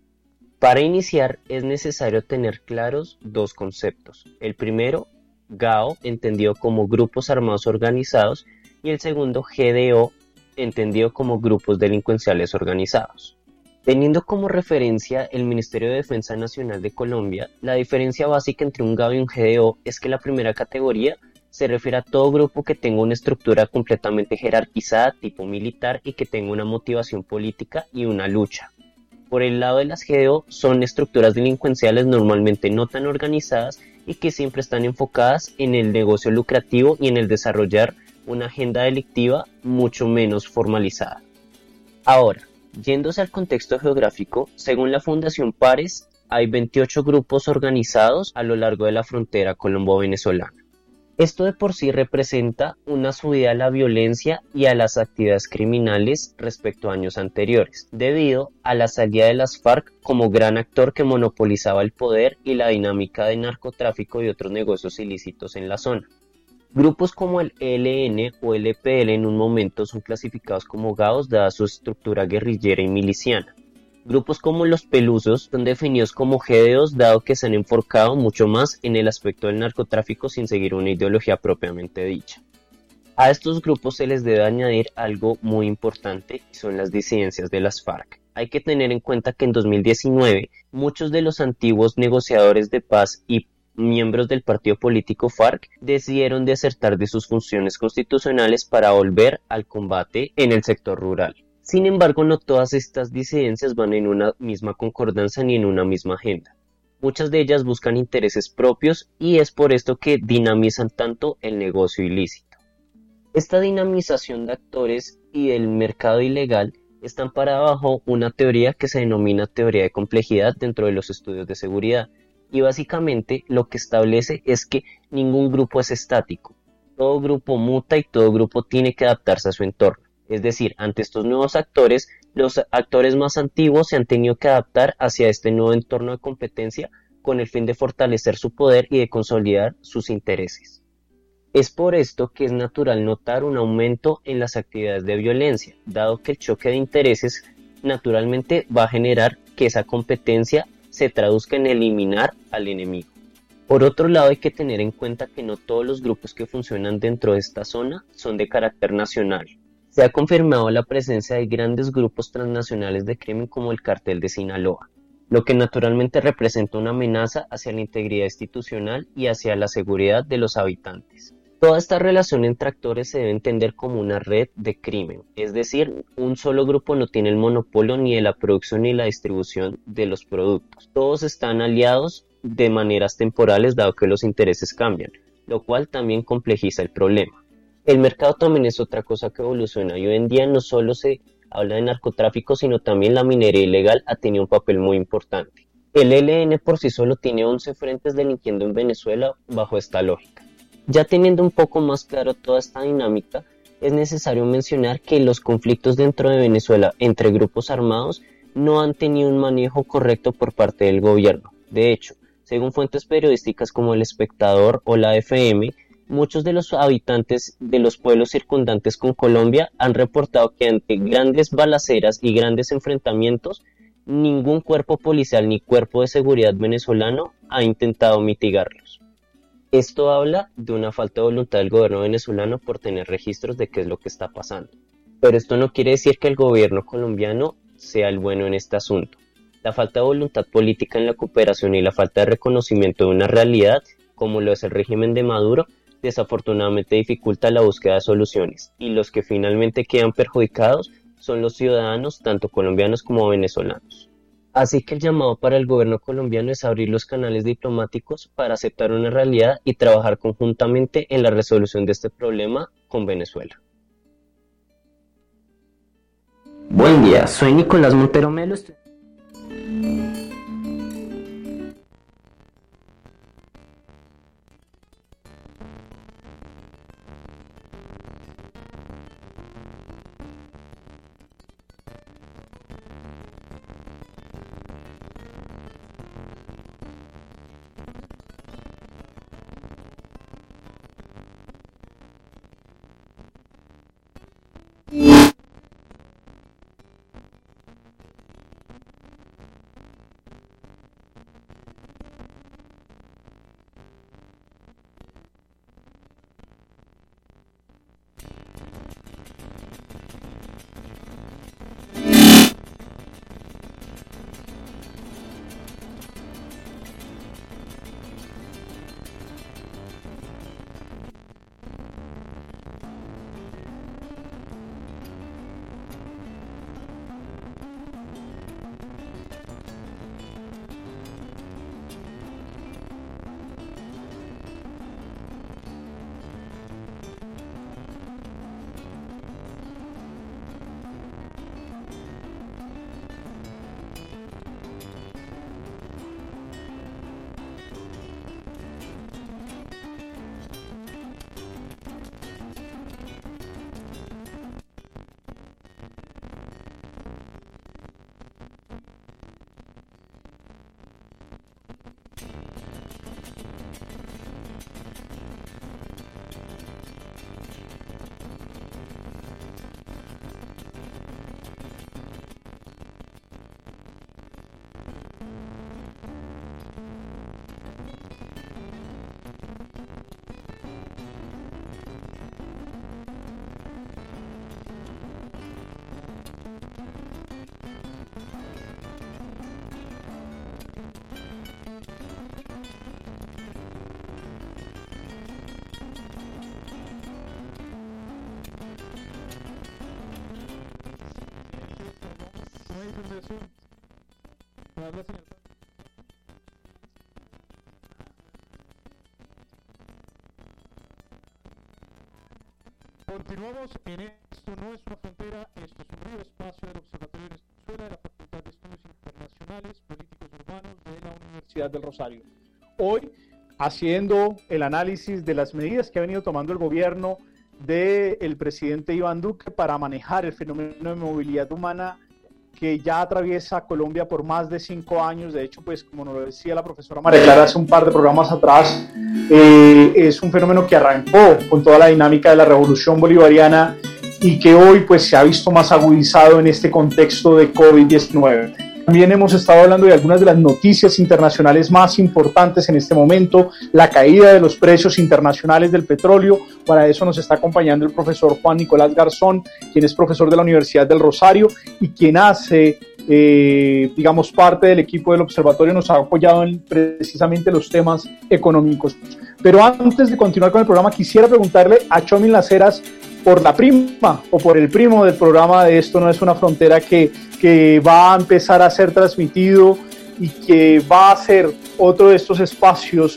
Para iniciar es necesario tener claros dos conceptos. El primero, G A O, entendido como grupos armados organizados, y el segundo, G D O, entendido como grupos delincuenciales organizados. Teniendo como referencia el Ministerio de Defensa Nacional de Colombia, la diferencia básica entre un G A O y un G D O es que la primera categoría se refiere a todo grupo que tenga una estructura completamente jerarquizada tipo militar y que tenga una motivación política y una lucha. Por el lado de las G D O son estructuras delincuenciales normalmente no tan organizadas y que siempre están enfocadas en el negocio lucrativo y en el desarrollar una agenda delictiva mucho menos formalizada. Ahora, yéndose al contexto geográfico, según la Fundación Pares, hay veintiocho grupos organizados a lo largo de la frontera colombo-venezolana. Esto de por sí representa una subida a la violencia y a las actividades criminales respecto a años anteriores, debido a la salida de las FARC como gran actor que monopolizaba el poder y la dinámica de narcotráfico y otros negocios ilícitos en la zona. Grupos como el E L N o el E P L en un momento son clasificados como G A Os dada su estructura guerrillera y miliciana. Grupos como los Pelusos son definidos como G D Os dado que se han enfocado mucho más en el aspecto del narcotráfico sin seguir una ideología propiamente dicha. A estos grupos se les debe añadir algo muy importante y son las disidencias de las FARC. Hay que tener en cuenta que en dos mil diecinueve muchos de los antiguos negociadores de paz y miembros del partido político FARC decidieron desertar de sus funciones constitucionales para volver al combate en el sector rural. Sin embargo, no todas estas disidencias van en una misma concordancia ni en una misma agenda. Muchas de ellas buscan intereses propios y es por esto que dinamizan tanto el negocio ilícito. Esta dinamización de actores y del mercado ilegal está amparada bajo una teoría que se denomina teoría de complejidad dentro de los estudios de seguridad y básicamente lo que establece es que ningún grupo es estático. Todo grupo muta y todo grupo tiene que adaptarse a su entorno. Es decir, ante estos nuevos actores, los actores más antiguos se han tenido que adaptar hacia este nuevo entorno de competencia con el fin de fortalecer su poder y de consolidar sus intereses. Es por esto que es natural notar un aumento en las actividades de violencia, dado que el choque de intereses naturalmente va a generar que esa competencia se traduzca en eliminar al enemigo. Por otro lado, hay que tener en cuenta que no todos los grupos que funcionan dentro de esta zona son de carácter nacional. Se ha confirmado la presencia de grandes grupos transnacionales de crimen como el Cartel de Sinaloa, lo que naturalmente representa una amenaza hacia la integridad institucional y hacia la seguridad de los habitantes. Toda esta relación entre actores se debe entender como una red de crimen, es decir, un solo grupo no tiene el monopolio ni de la producción ni la distribución de los productos. Todos están aliados de maneras temporales dado que los intereses cambian, lo cual también complejiza el problema. El mercado también es otra cosa que evoluciona y hoy en día no solo se habla de narcotráfico, sino también la minería ilegal ha tenido un papel muy importante. El E L N por sí solo tiene once frentes delinquiendo en Venezuela bajo esta lógica. Ya teniendo un poco más claro toda esta dinámica, es necesario mencionar que los conflictos dentro de Venezuela entre grupos armados no han tenido un manejo correcto por parte del gobierno. De hecho, según fuentes periodísticas como El Espectador o la F M, muchos de los habitantes de los pueblos circundantes con Colombia han reportado que ante grandes balaceras y grandes enfrentamientos, ningún cuerpo policial ni cuerpo de seguridad venezolano ha intentado mitigarlos. Esto habla de una falta de voluntad del gobierno venezolano por tener registros de qué es lo que está pasando. Pero esto no quiere decir que el gobierno colombiano sea el bueno en este asunto. La falta de voluntad política en la cooperación y la falta de reconocimiento de una realidad, como lo es el régimen de Maduro, desafortunadamente dificulta la búsqueda de soluciones, y los que finalmente quedan perjudicados son los ciudadanos, tanto colombianos como venezolanos. Así que el llamado para el gobierno colombiano es abrir los canales diplomáticos para aceptar una realidad y trabajar conjuntamente en la resolución de este problema con Venezuela. Buen día, soy Nicolás Montero Melo. Continuamos en Esto no es una frontera, esto es un nuevo espacio del Observatorio de Venezuela de la Facultad de Estudios Internacionales, Políticos y Urbanos de la Universidad del Rosario. Hoy, haciendo el análisis de las medidas que ha venido tomando el gobierno del presidente Iván Duque para manejar el fenómeno de movilidad humana que ya atraviesa Colombia por más de cinco años. De hecho, pues como nos lo decía la profesora María Clara hace un par de programas atrás, eh, es un fenómeno que arrancó con toda la dinámica de la revolución bolivariana y que hoy pues se ha visto más agudizado en este contexto de COVID diecinueve. También hemos estado hablando de algunas de las noticias internacionales más importantes en este momento, la caída de los precios internacionales del petróleo. Para eso nos está acompañando el profesor Juan Nicolás Garzón, quien es profesor de la Universidad del Rosario y quien hace, eh, digamos, parte del equipo del observatorio, nos ha apoyado en precisamente los temas económicos. Pero antes de continuar con el programa, quisiera preguntarle a Txomin Las Heras por la prima o por el primo del programa de Esto no es una frontera que, que va a empezar a ser transmitido y que va a ser otro de estos espacios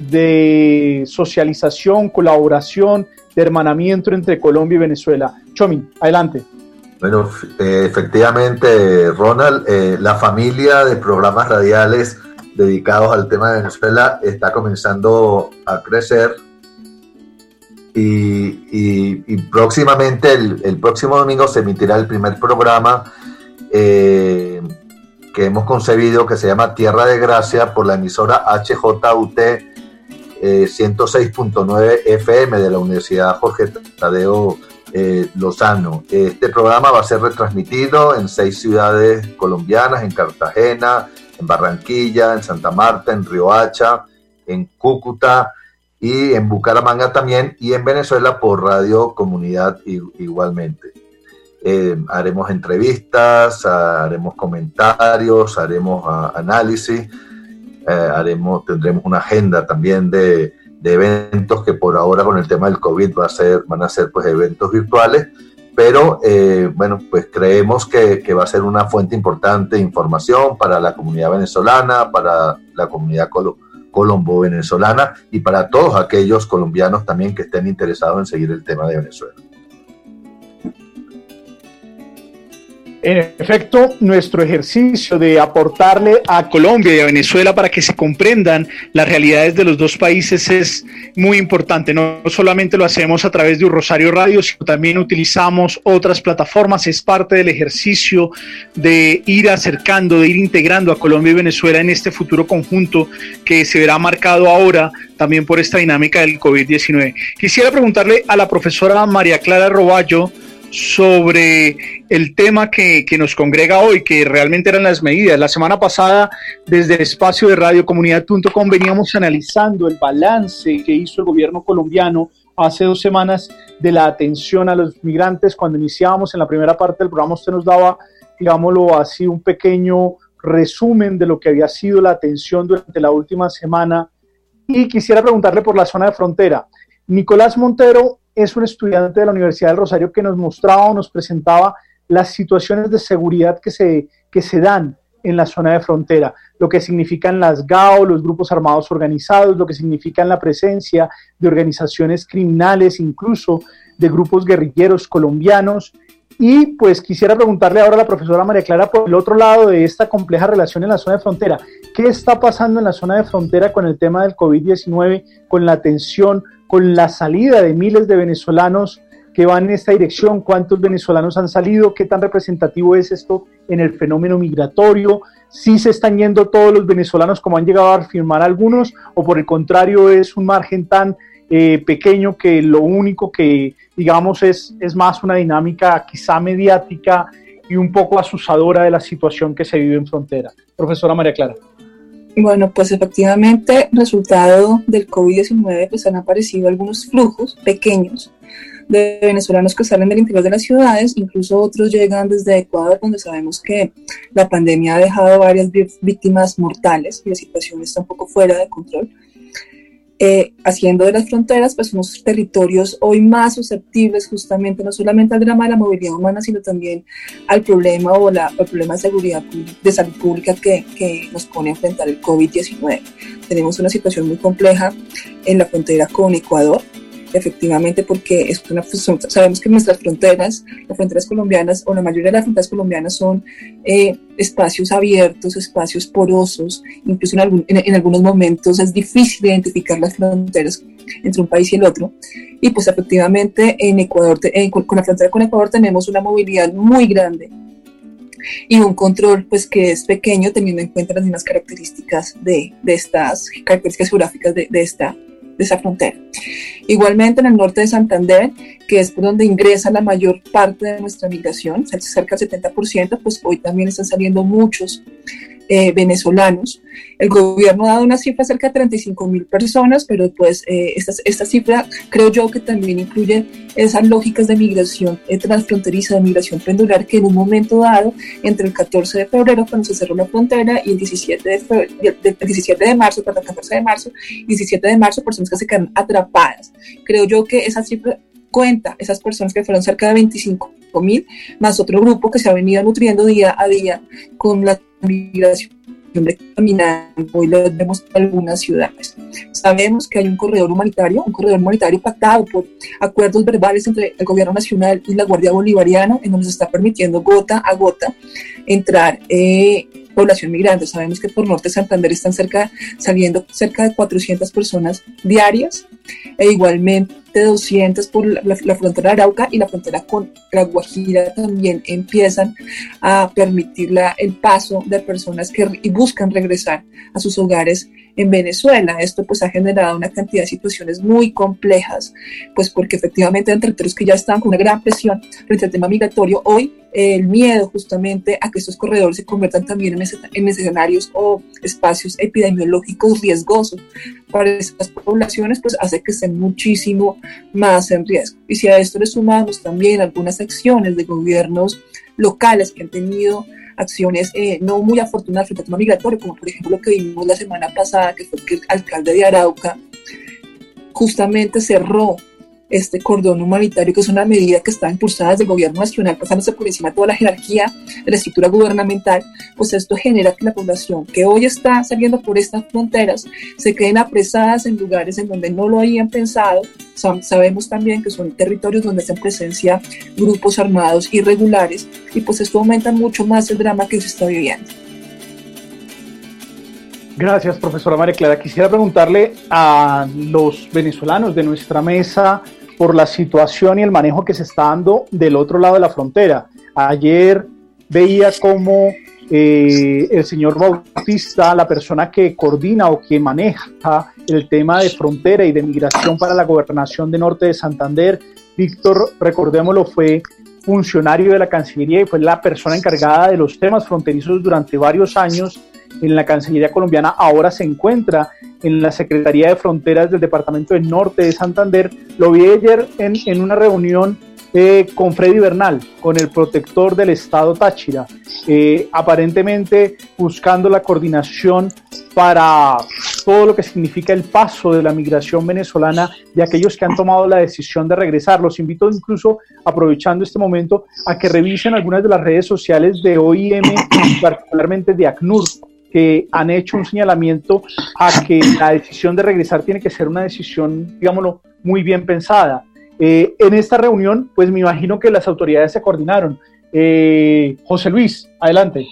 de socialización, colaboración, de hermanamiento entre Colombia y Venezuela. Txomin, adelante. Bueno, eh, efectivamente, Ronald, eh, la familia de programas radiales dedicados al tema de Venezuela está comenzando a crecer. Y, y, y próximamente, el, el próximo domingo se emitirá el primer programa eh, que hemos concebido, que se llama Tierra de Gracia, por la emisora H J U T eh, ciento seis punto nueve F M de la Universidad Jorge Tadeo eh, Lozano. Este programa va a ser retransmitido en seis ciudades colombianas: en Cartagena, en Barranquilla, en Santa Marta, en Riohacha, en Cúcuta y en Bucaramanga también, y en Venezuela por Radio Comunidad igualmente. Eh, haremos entrevistas, haremos comentarios, haremos uh, análisis, eh, haremos, tendremos una agenda también de, de eventos que por ahora con el tema del COVID va a ser, van a ser pues eventos virtuales, pero eh, bueno, pues creemos que, que va a ser una fuente importante de información para la comunidad venezolana, para la comunidad colo- colombo-venezolana y para todos aquellos colombianos también que estén interesados en seguir el tema de Venezuela. En efecto, nuestro ejercicio de aportarle a Colombia y a Venezuela para que se comprendan las realidades de los dos países es muy importante. No solamente lo hacemos a través de Un Rosario Radio, sino también utilizamos otras plataformas. Es parte del ejercicio de ir acercando, de ir integrando a Colombia y Venezuela en este futuro conjunto que se verá marcado ahora también por esta dinámica del COVID diecinueve. Quisiera preguntarle a la profesora María Clara Roballo sobre el tema que, que nos congrega hoy, que realmente eran las medidas. La semana pasada, desde el espacio de radio comunidad punto com, veníamos analizando el balance que hizo el gobierno colombiano hace dos semanas de la atención a los migrantes. Cuando iniciábamos en la primera parte del programa, usted nos daba, digámoslo así, un pequeño resumen de lo que había sido la atención durante la última semana. Y quisiera preguntarle por la zona de frontera. Nicolás Montero es un estudiante de la Universidad del Rosario que nos mostraba o nos presentaba las situaciones de seguridad que se, que se dan en la zona de frontera, lo que significan las G A O, los grupos armados organizados, lo que significan la presencia de organizaciones criminales, incluso de grupos guerrilleros colombianos. Y pues quisiera preguntarle ahora a la profesora María Clara por el otro lado de esta compleja relación en la zona de frontera. ¿Qué está pasando en la zona de frontera con el tema del COVID diecinueve, con la tensión, con la salida de miles de venezolanos que van en esta dirección? ¿Cuántos venezolanos han salido? ¿Qué tan representativo es esto en el fenómeno migratorio? ¿Sí se están yendo todos los venezolanos como han llegado a afirmar algunos? ¿O por el contrario es un margen tan eh, pequeño que lo único que, digamos, es, es más una dinámica quizá mediática y un poco asusadora de la situación que se vive en frontera? Profesora María Clara. Bueno, pues efectivamente, resultado del COVID diecinueve, pues han aparecido algunos flujos pequeños de venezolanos que salen del interior de las ciudades, incluso otros llegan desde Ecuador, donde sabemos que la pandemia ha dejado varias víctimas mortales y la situación está un poco fuera de control. Eh, haciendo de las fronteras pues unos territorios hoy más susceptibles justamente no solamente al drama de la movilidad humana, sino también al problema o la, al problema de seguridad de salud pública que, que nos pone a enfrentar el COVID diecinueve. Tenemos una situación muy compleja en la frontera con Ecuador, efectivamente, porque es una, sabemos que nuestras fronteras, las fronteras colombianas o la mayoría de las fronteras colombianas son eh, espacios abiertos, espacios porosos, incluso en, algún, en, en algunos momentos es difícil identificar las fronteras entre un país y el otro. Y pues efectivamente en Ecuador, en, con la frontera con Ecuador tenemos una movilidad muy grande y un control pues que es pequeño teniendo en cuenta las mismas características de, de estas características geográficas de, de esta de esa frontera. Igualmente en el norte de Santander, que es por donde ingresa la mayor parte de nuestra migración, cerca del setenta por ciento, pues hoy también están saliendo muchos eh, venezolanos. El gobierno ha dado una cifra cerca de treinta y cinco mil personas, pero pues eh, esta, esta cifra creo yo que también incluye esas lógicas de migración eh, transfronteriza, de migración pendular, que en un momento dado, entre el catorce de febrero, cuando se cerró la frontera, y el diecisiete de, febrero, el diecisiete de marzo, perdón, catorce de marzo, y diecisiete de marzo, personas que se quedan atrapadas. Creo yo que esa cifra cuenta esas personas que fueron cerca de veinticinco mil, más otro grupo que se ha venido nutriendo día a día con la migración de caminando. Hoy lo vemos en algunas ciudades. Sabemos que hay un corredor humanitario, un corredor humanitario pactado por acuerdos verbales entre el gobierno nacional y la Guardia Bolivariana, en donde se está permitiendo gota a gota entrar eh, población migrante. Sabemos que por norte de Santander están cerca, saliendo cerca de cuatrocientas personas diarias, e igualmente doscientas por la, la, la frontera de Arauca y la frontera con la Guajira también empiezan a permitir la, el paso de personas que y buscan regresar a sus hogares en Venezuela. Esto pues ha generado una cantidad de situaciones muy complejas, pues porque efectivamente en territorios que ya están con una gran presión frente al tema migratorio, hoy eh, el miedo justamente a que estos corredores se conviertan también en, ese, en escenarios o espacios epidemiológicos riesgosos para estas poblaciones, pues hace que estén muchísimo más en riesgo. Y si a esto le sumamos también algunas acciones de gobiernos locales que han tenido acciones eh, no muy afortunadas frente al tema migratorio, como por ejemplo lo que vimos la semana pasada, que fue que el alcalde de Arauca justamente cerró este cordón humanitario, que es una medida que está impulsada desde el gobierno nacional, pasándose por encima de toda la jerarquía de la estructura gubernamental, pues esto genera que la población que hoy está saliendo por estas fronteras se queden apresadas en lugares en donde no lo habían pensado. Sabemos también que son territorios donde están presencia grupos armados irregulares, y pues esto aumenta mucho más el drama que se está viviendo. Gracias, profesora María Clara. Quisiera preguntarle a los venezolanos de nuestra mesa por la situación y el manejo que se está dando del otro lado de la frontera. Ayer veía cómo eh, el señor Bautista, la persona que coordina o que maneja el tema de frontera y de migración para la gobernación de Norte de Santander, Víctor, recordémoslo, fue funcionario de la Cancillería y fue la persona encargada de los temas fronterizos durante varios años en la Cancillería colombiana. Ahora se encuentra en la Secretaría de Fronteras del Departamento del Norte de Santander. Lo vi ayer en, en una reunión eh, con Freddy Bernal, con el protector del Estado Táchira, eh, aparentemente buscando la coordinación para todo lo que significa el paso de la migración venezolana de aquellos que han tomado la decisión de regresar. Los invito incluso, aprovechando este momento, a que revisen algunas de las redes sociales de O I M, particularmente de ACNUR, que han hecho un señalamiento a que la decisión de regresar tiene que ser una decisión, digámoslo, muy bien pensada. Eh, en esta reunión, pues me imagino que las autoridades se coordinaron. Eh, José Luis, adelante.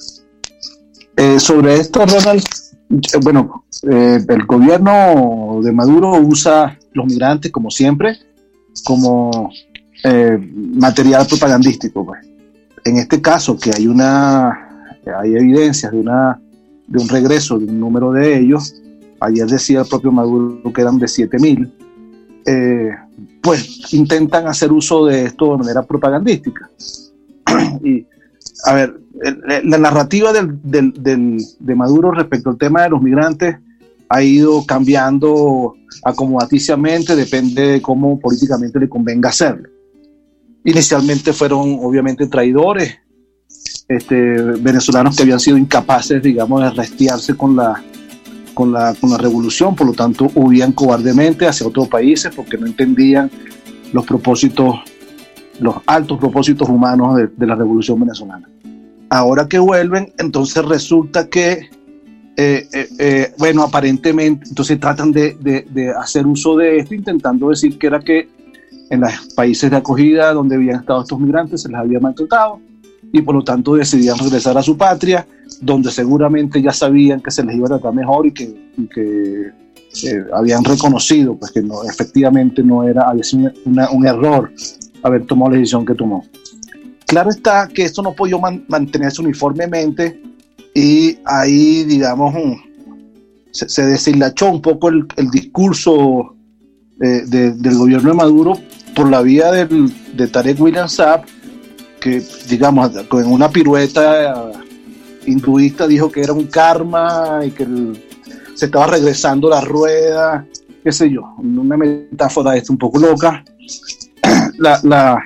Eh, sobre esto, Ronald, bueno, eh, el gobierno de Maduro usa los migrantes, como siempre, como eh, material propagandístico. Pues. En este caso, que hay una, hay evidencias de una de un regreso de un número de ellos, ayer decía el propio Maduro que eran de siete mil, eh, pues intentan hacer uso de esto de manera propagandística. Y, a ver, la narrativa del, del, del, de Maduro respecto al tema de los migrantes ha ido cambiando acomodaticiamente, depende de cómo políticamente le convenga hacerlo. Inicialmente fueron obviamente traidores, Este, venezolanos que habían sido incapaces, digamos, de restiarse con la, con la, con la revolución, por lo tanto huían cobardemente hacia otros países porque no entendían los propósitos, los altos propósitos humanos de, de la revolución venezolana. Ahora que vuelven, entonces resulta que, eh, eh, eh, bueno, aparentemente, entonces tratan de, de, de hacer uso de esto, intentando decir que era que en los países de acogida donde habían estado estos migrantes se les había maltratado, y por lo tanto decidían regresar a su patria, donde seguramente ya sabían que se les iba a tratar mejor y que, y que eh, habían reconocido pues, que no, efectivamente no era, había sido una, un error haber tomado la decisión que tomó. Claro está que esto no podía man, mantenerse uniformemente y ahí, digamos, se, se deshilachó un poco el, el discurso eh, de, del gobierno de Maduro por la vía del, de Tarek William Saab, que, digamos, con una pirueta hinduista dijo que era un karma y que el, se estaba regresando la rueda, qué sé yo, una metáfora esta un poco loca. La, la,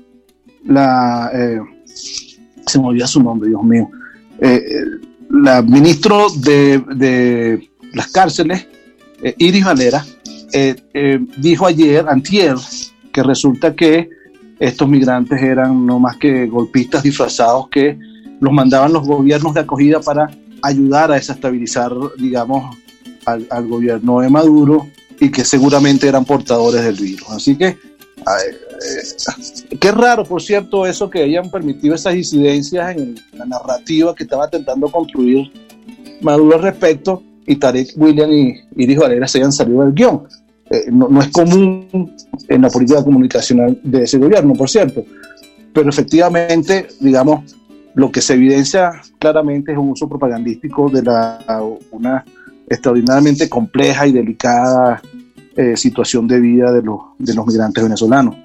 la eh, se me olvidó su nombre, Dios mío. Eh, la ministro de, de las cárceles, eh, Iris Valera, eh, eh, dijo ayer, antier, que resulta que estos migrantes eran no más que golpistas disfrazados que los mandaban los gobiernos de acogida para ayudar a desestabilizar, digamos, al, al gobierno de Maduro, y que seguramente eran portadores del virus. Así que, eh, qué raro, por cierto, eso que hayan permitido esas incidencias en la narrativa que estaba intentando construir Maduro al respecto, y Tarek William y Iris Valera se hayan salido del guión. Eh, no, no es común en la política comunicacional de ese gobierno, por cierto, pero efectivamente, digamos, lo que se evidencia claramente es un uso propagandístico de la, una extraordinariamente compleja y delicada eh, situación de vida de los, de los migrantes venezolanos.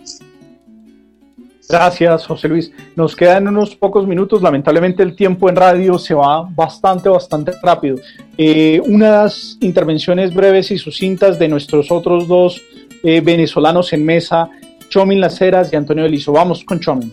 Gracias, José Luis. Nos quedan unos pocos minutos. Lamentablemente el tiempo en radio se va bastante, bastante rápido. Eh, unas intervenciones breves y sucintas de nuestros otros dos eh, venezolanos en mesa, Chomin Las Heras y Antonio Belizo. Vamos con Chomin.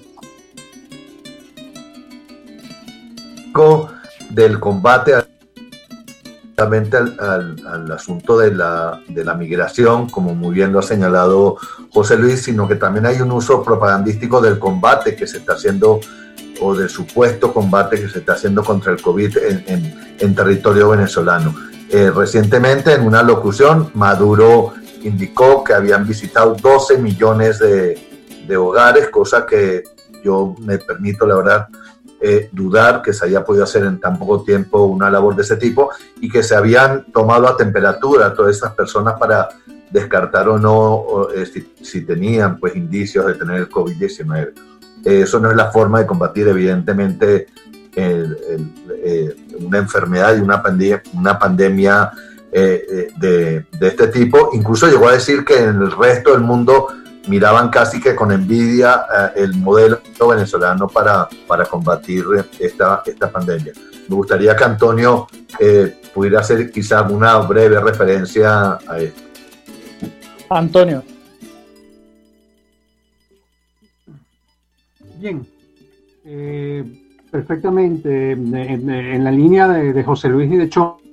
Del combate al, al, al asunto de la, de la migración, como muy bien lo ha señalado José Luis, sino que también hay un uso propagandístico del combate que se está haciendo, o del supuesto combate que se está haciendo contra el COVID en, en, en territorio venezolano. Eh, recientemente, en una locución, Maduro indicó que habían visitado doce millones de, de hogares, cosa que yo me permito, la verdad, eh, dudar que se haya podido hacer en tan poco tiempo una labor de ese tipo, y que se habían tomado a temperatura a todas esas personas para descartar o no o, eh, si, si tenían pues indicios de tener el COVID diecinueve. Eh, eso no es la forma de combatir, evidentemente, el, el, eh, una enfermedad y una pandemia, una pandemia eh, de, de este tipo. Incluso llegó a decir que en el resto del mundo miraban casi que con envidia eh, el modelo venezolano para, para combatir esta, esta pandemia. Me gustaría que Antonio eh, pudiera hacer quizá una breve referencia a esto. Antonio. Bien, eh, perfectamente, en, en, en la línea de, de José Luis y de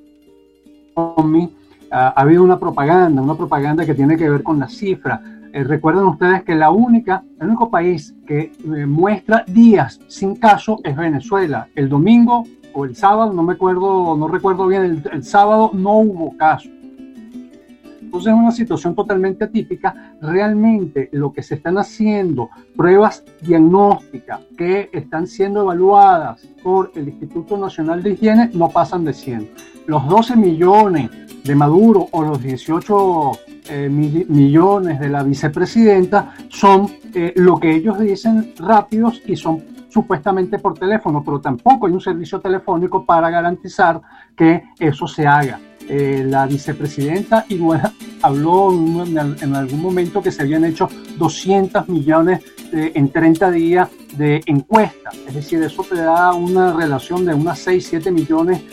Chomi, ha, ha habido una propaganda, una propaganda que tiene que ver con la cifra. Eh, recuerden ustedes que la única, el único país que eh, muestra días sin caso es Venezuela. El domingo o el sábado, no me acuerdo, no recuerdo bien, el, el sábado no hubo caso. Entonces es una situación totalmente atípica. Realmente lo que se están haciendo, pruebas diagnósticas que están siendo evaluadas por el Instituto Nacional de Higiene, no pasan de cien. Los doce millones de Maduro o los dieciocho eh, mil, millones de la vicepresidenta son eh, lo que ellos dicen rápidos y son supuestamente por teléfono, pero tampoco hay un servicio telefónico para garantizar que eso se haga. Eh, la vicepresidenta igual habló en, en algún momento que se habían hecho doscientos millones eh, en treinta días de encuestas, es decir, eso te da una relación de unas seis, siete millones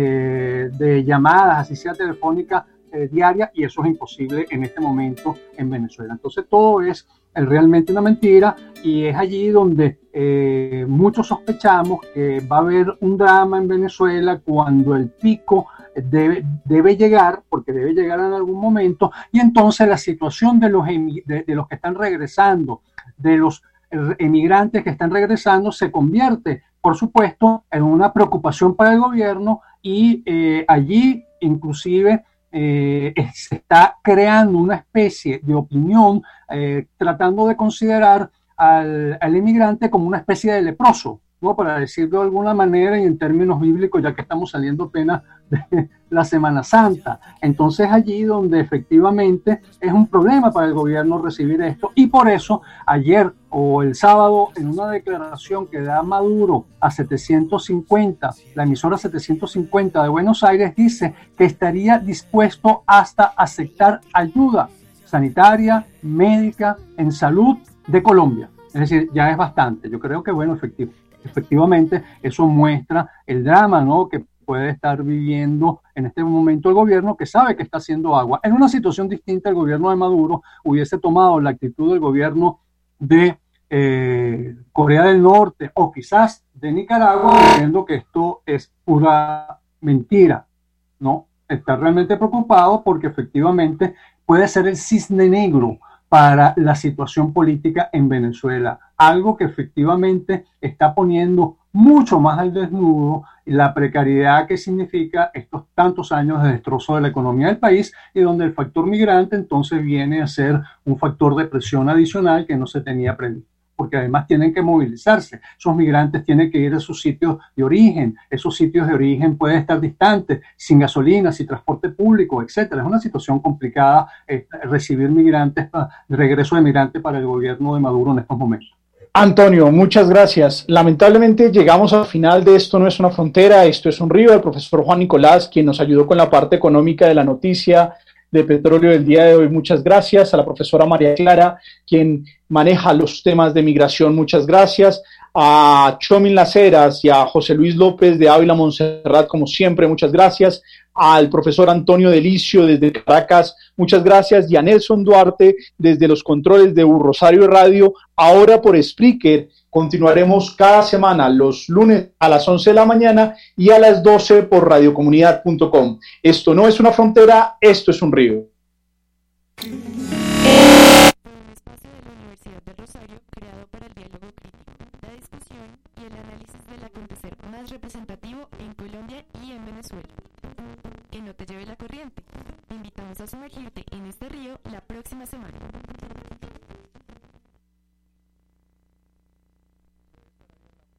eh, de llamadas, así sea telefónica, eh, diarias, y eso es imposible en este momento en Venezuela. Entonces todo es eh, realmente una mentira, y es allí donde eh, muchos sospechamos que va a haber un drama en Venezuela cuando el pico Debe, debe llegar, porque debe llegar en algún momento, y entonces la situación de los, de, de los que están regresando, de los emigrantes que están regresando, se convierte, por supuesto, en una preocupación para el gobierno, y eh, allí inclusive eh, se está creando una especie de opinión eh, tratando de considerar al, al emigrante como una especie de leproso, ¿no? Para decirlo de alguna manera, y en términos bíblicos, ya que estamos saliendo apenas de la Semana Santa. Entonces allí donde efectivamente es un problema para el gobierno recibir esto, y por eso ayer o el sábado, en una declaración que da Maduro a setecientos cincuenta, la emisora setecientos cincuenta de Buenos Aires, dice que estaría dispuesto hasta aceptar ayuda sanitaria, médica, en salud de Colombia. Es decir, ya es bastante. Yo creo que, bueno, efectivamente, Efectivamente, eso muestra el drama, ¿no?, que puede estar viviendo en este momento el gobierno, que sabe que está haciendo agua. En una situación distinta, el gobierno de Maduro hubiese tomado la actitud del gobierno de eh, Corea del Norte o quizás de Nicaragua, diciendo que esto es pura mentira, ¿no? Está realmente preocupado porque efectivamente puede ser el cisne negro para la situación política en Venezuela, algo que efectivamente está poniendo mucho más al desnudo la precariedad que significa estos tantos años de destrozo de la economía del país, y donde el factor migrante entonces viene a ser un factor de presión adicional que no se tenía previsto, porque además tienen que movilizarse. Esos migrantes tienen que ir a sus sitios de origen, esos sitios de origen pueden estar distantes, sin gasolina, sin transporte público, etcétera. Es una situación complicada eh, recibir migrantes, de regreso de migrantes para el gobierno de Maduro en estos momentos. Antonio, muchas gracias. Lamentablemente llegamos al final de Esto no es una frontera, esto es un río. El profesor Juan Nicolás, quien nos ayudó con la parte económica de la noticia de petróleo del día de hoy, muchas gracias. A la profesora María Clara, quien maneja los temas de migración, muchas gracias. A Chomin Las Heras y a José Luis López de Ávila Montserrat, como siempre, muchas gracias. Al profesor Antonio Delicio desde Caracas, muchas gracias. Y a Nelson Duarte desde los controles de U Rosario Radio, ahora por Spreaker, Continuaremos cada semana los lunes a las once de la mañana y a las doce por radiocomunidad punto com. Esto no es una frontera, esto es un río. Un espacio de la Universidad del Rosario creado para el diálogo crítico, la discusión y el análisis del acontecer más representativo en Colombia y en Venezuela. Que no te lleve la corriente. Te invitamos a sumergirte en este río la próxima semana.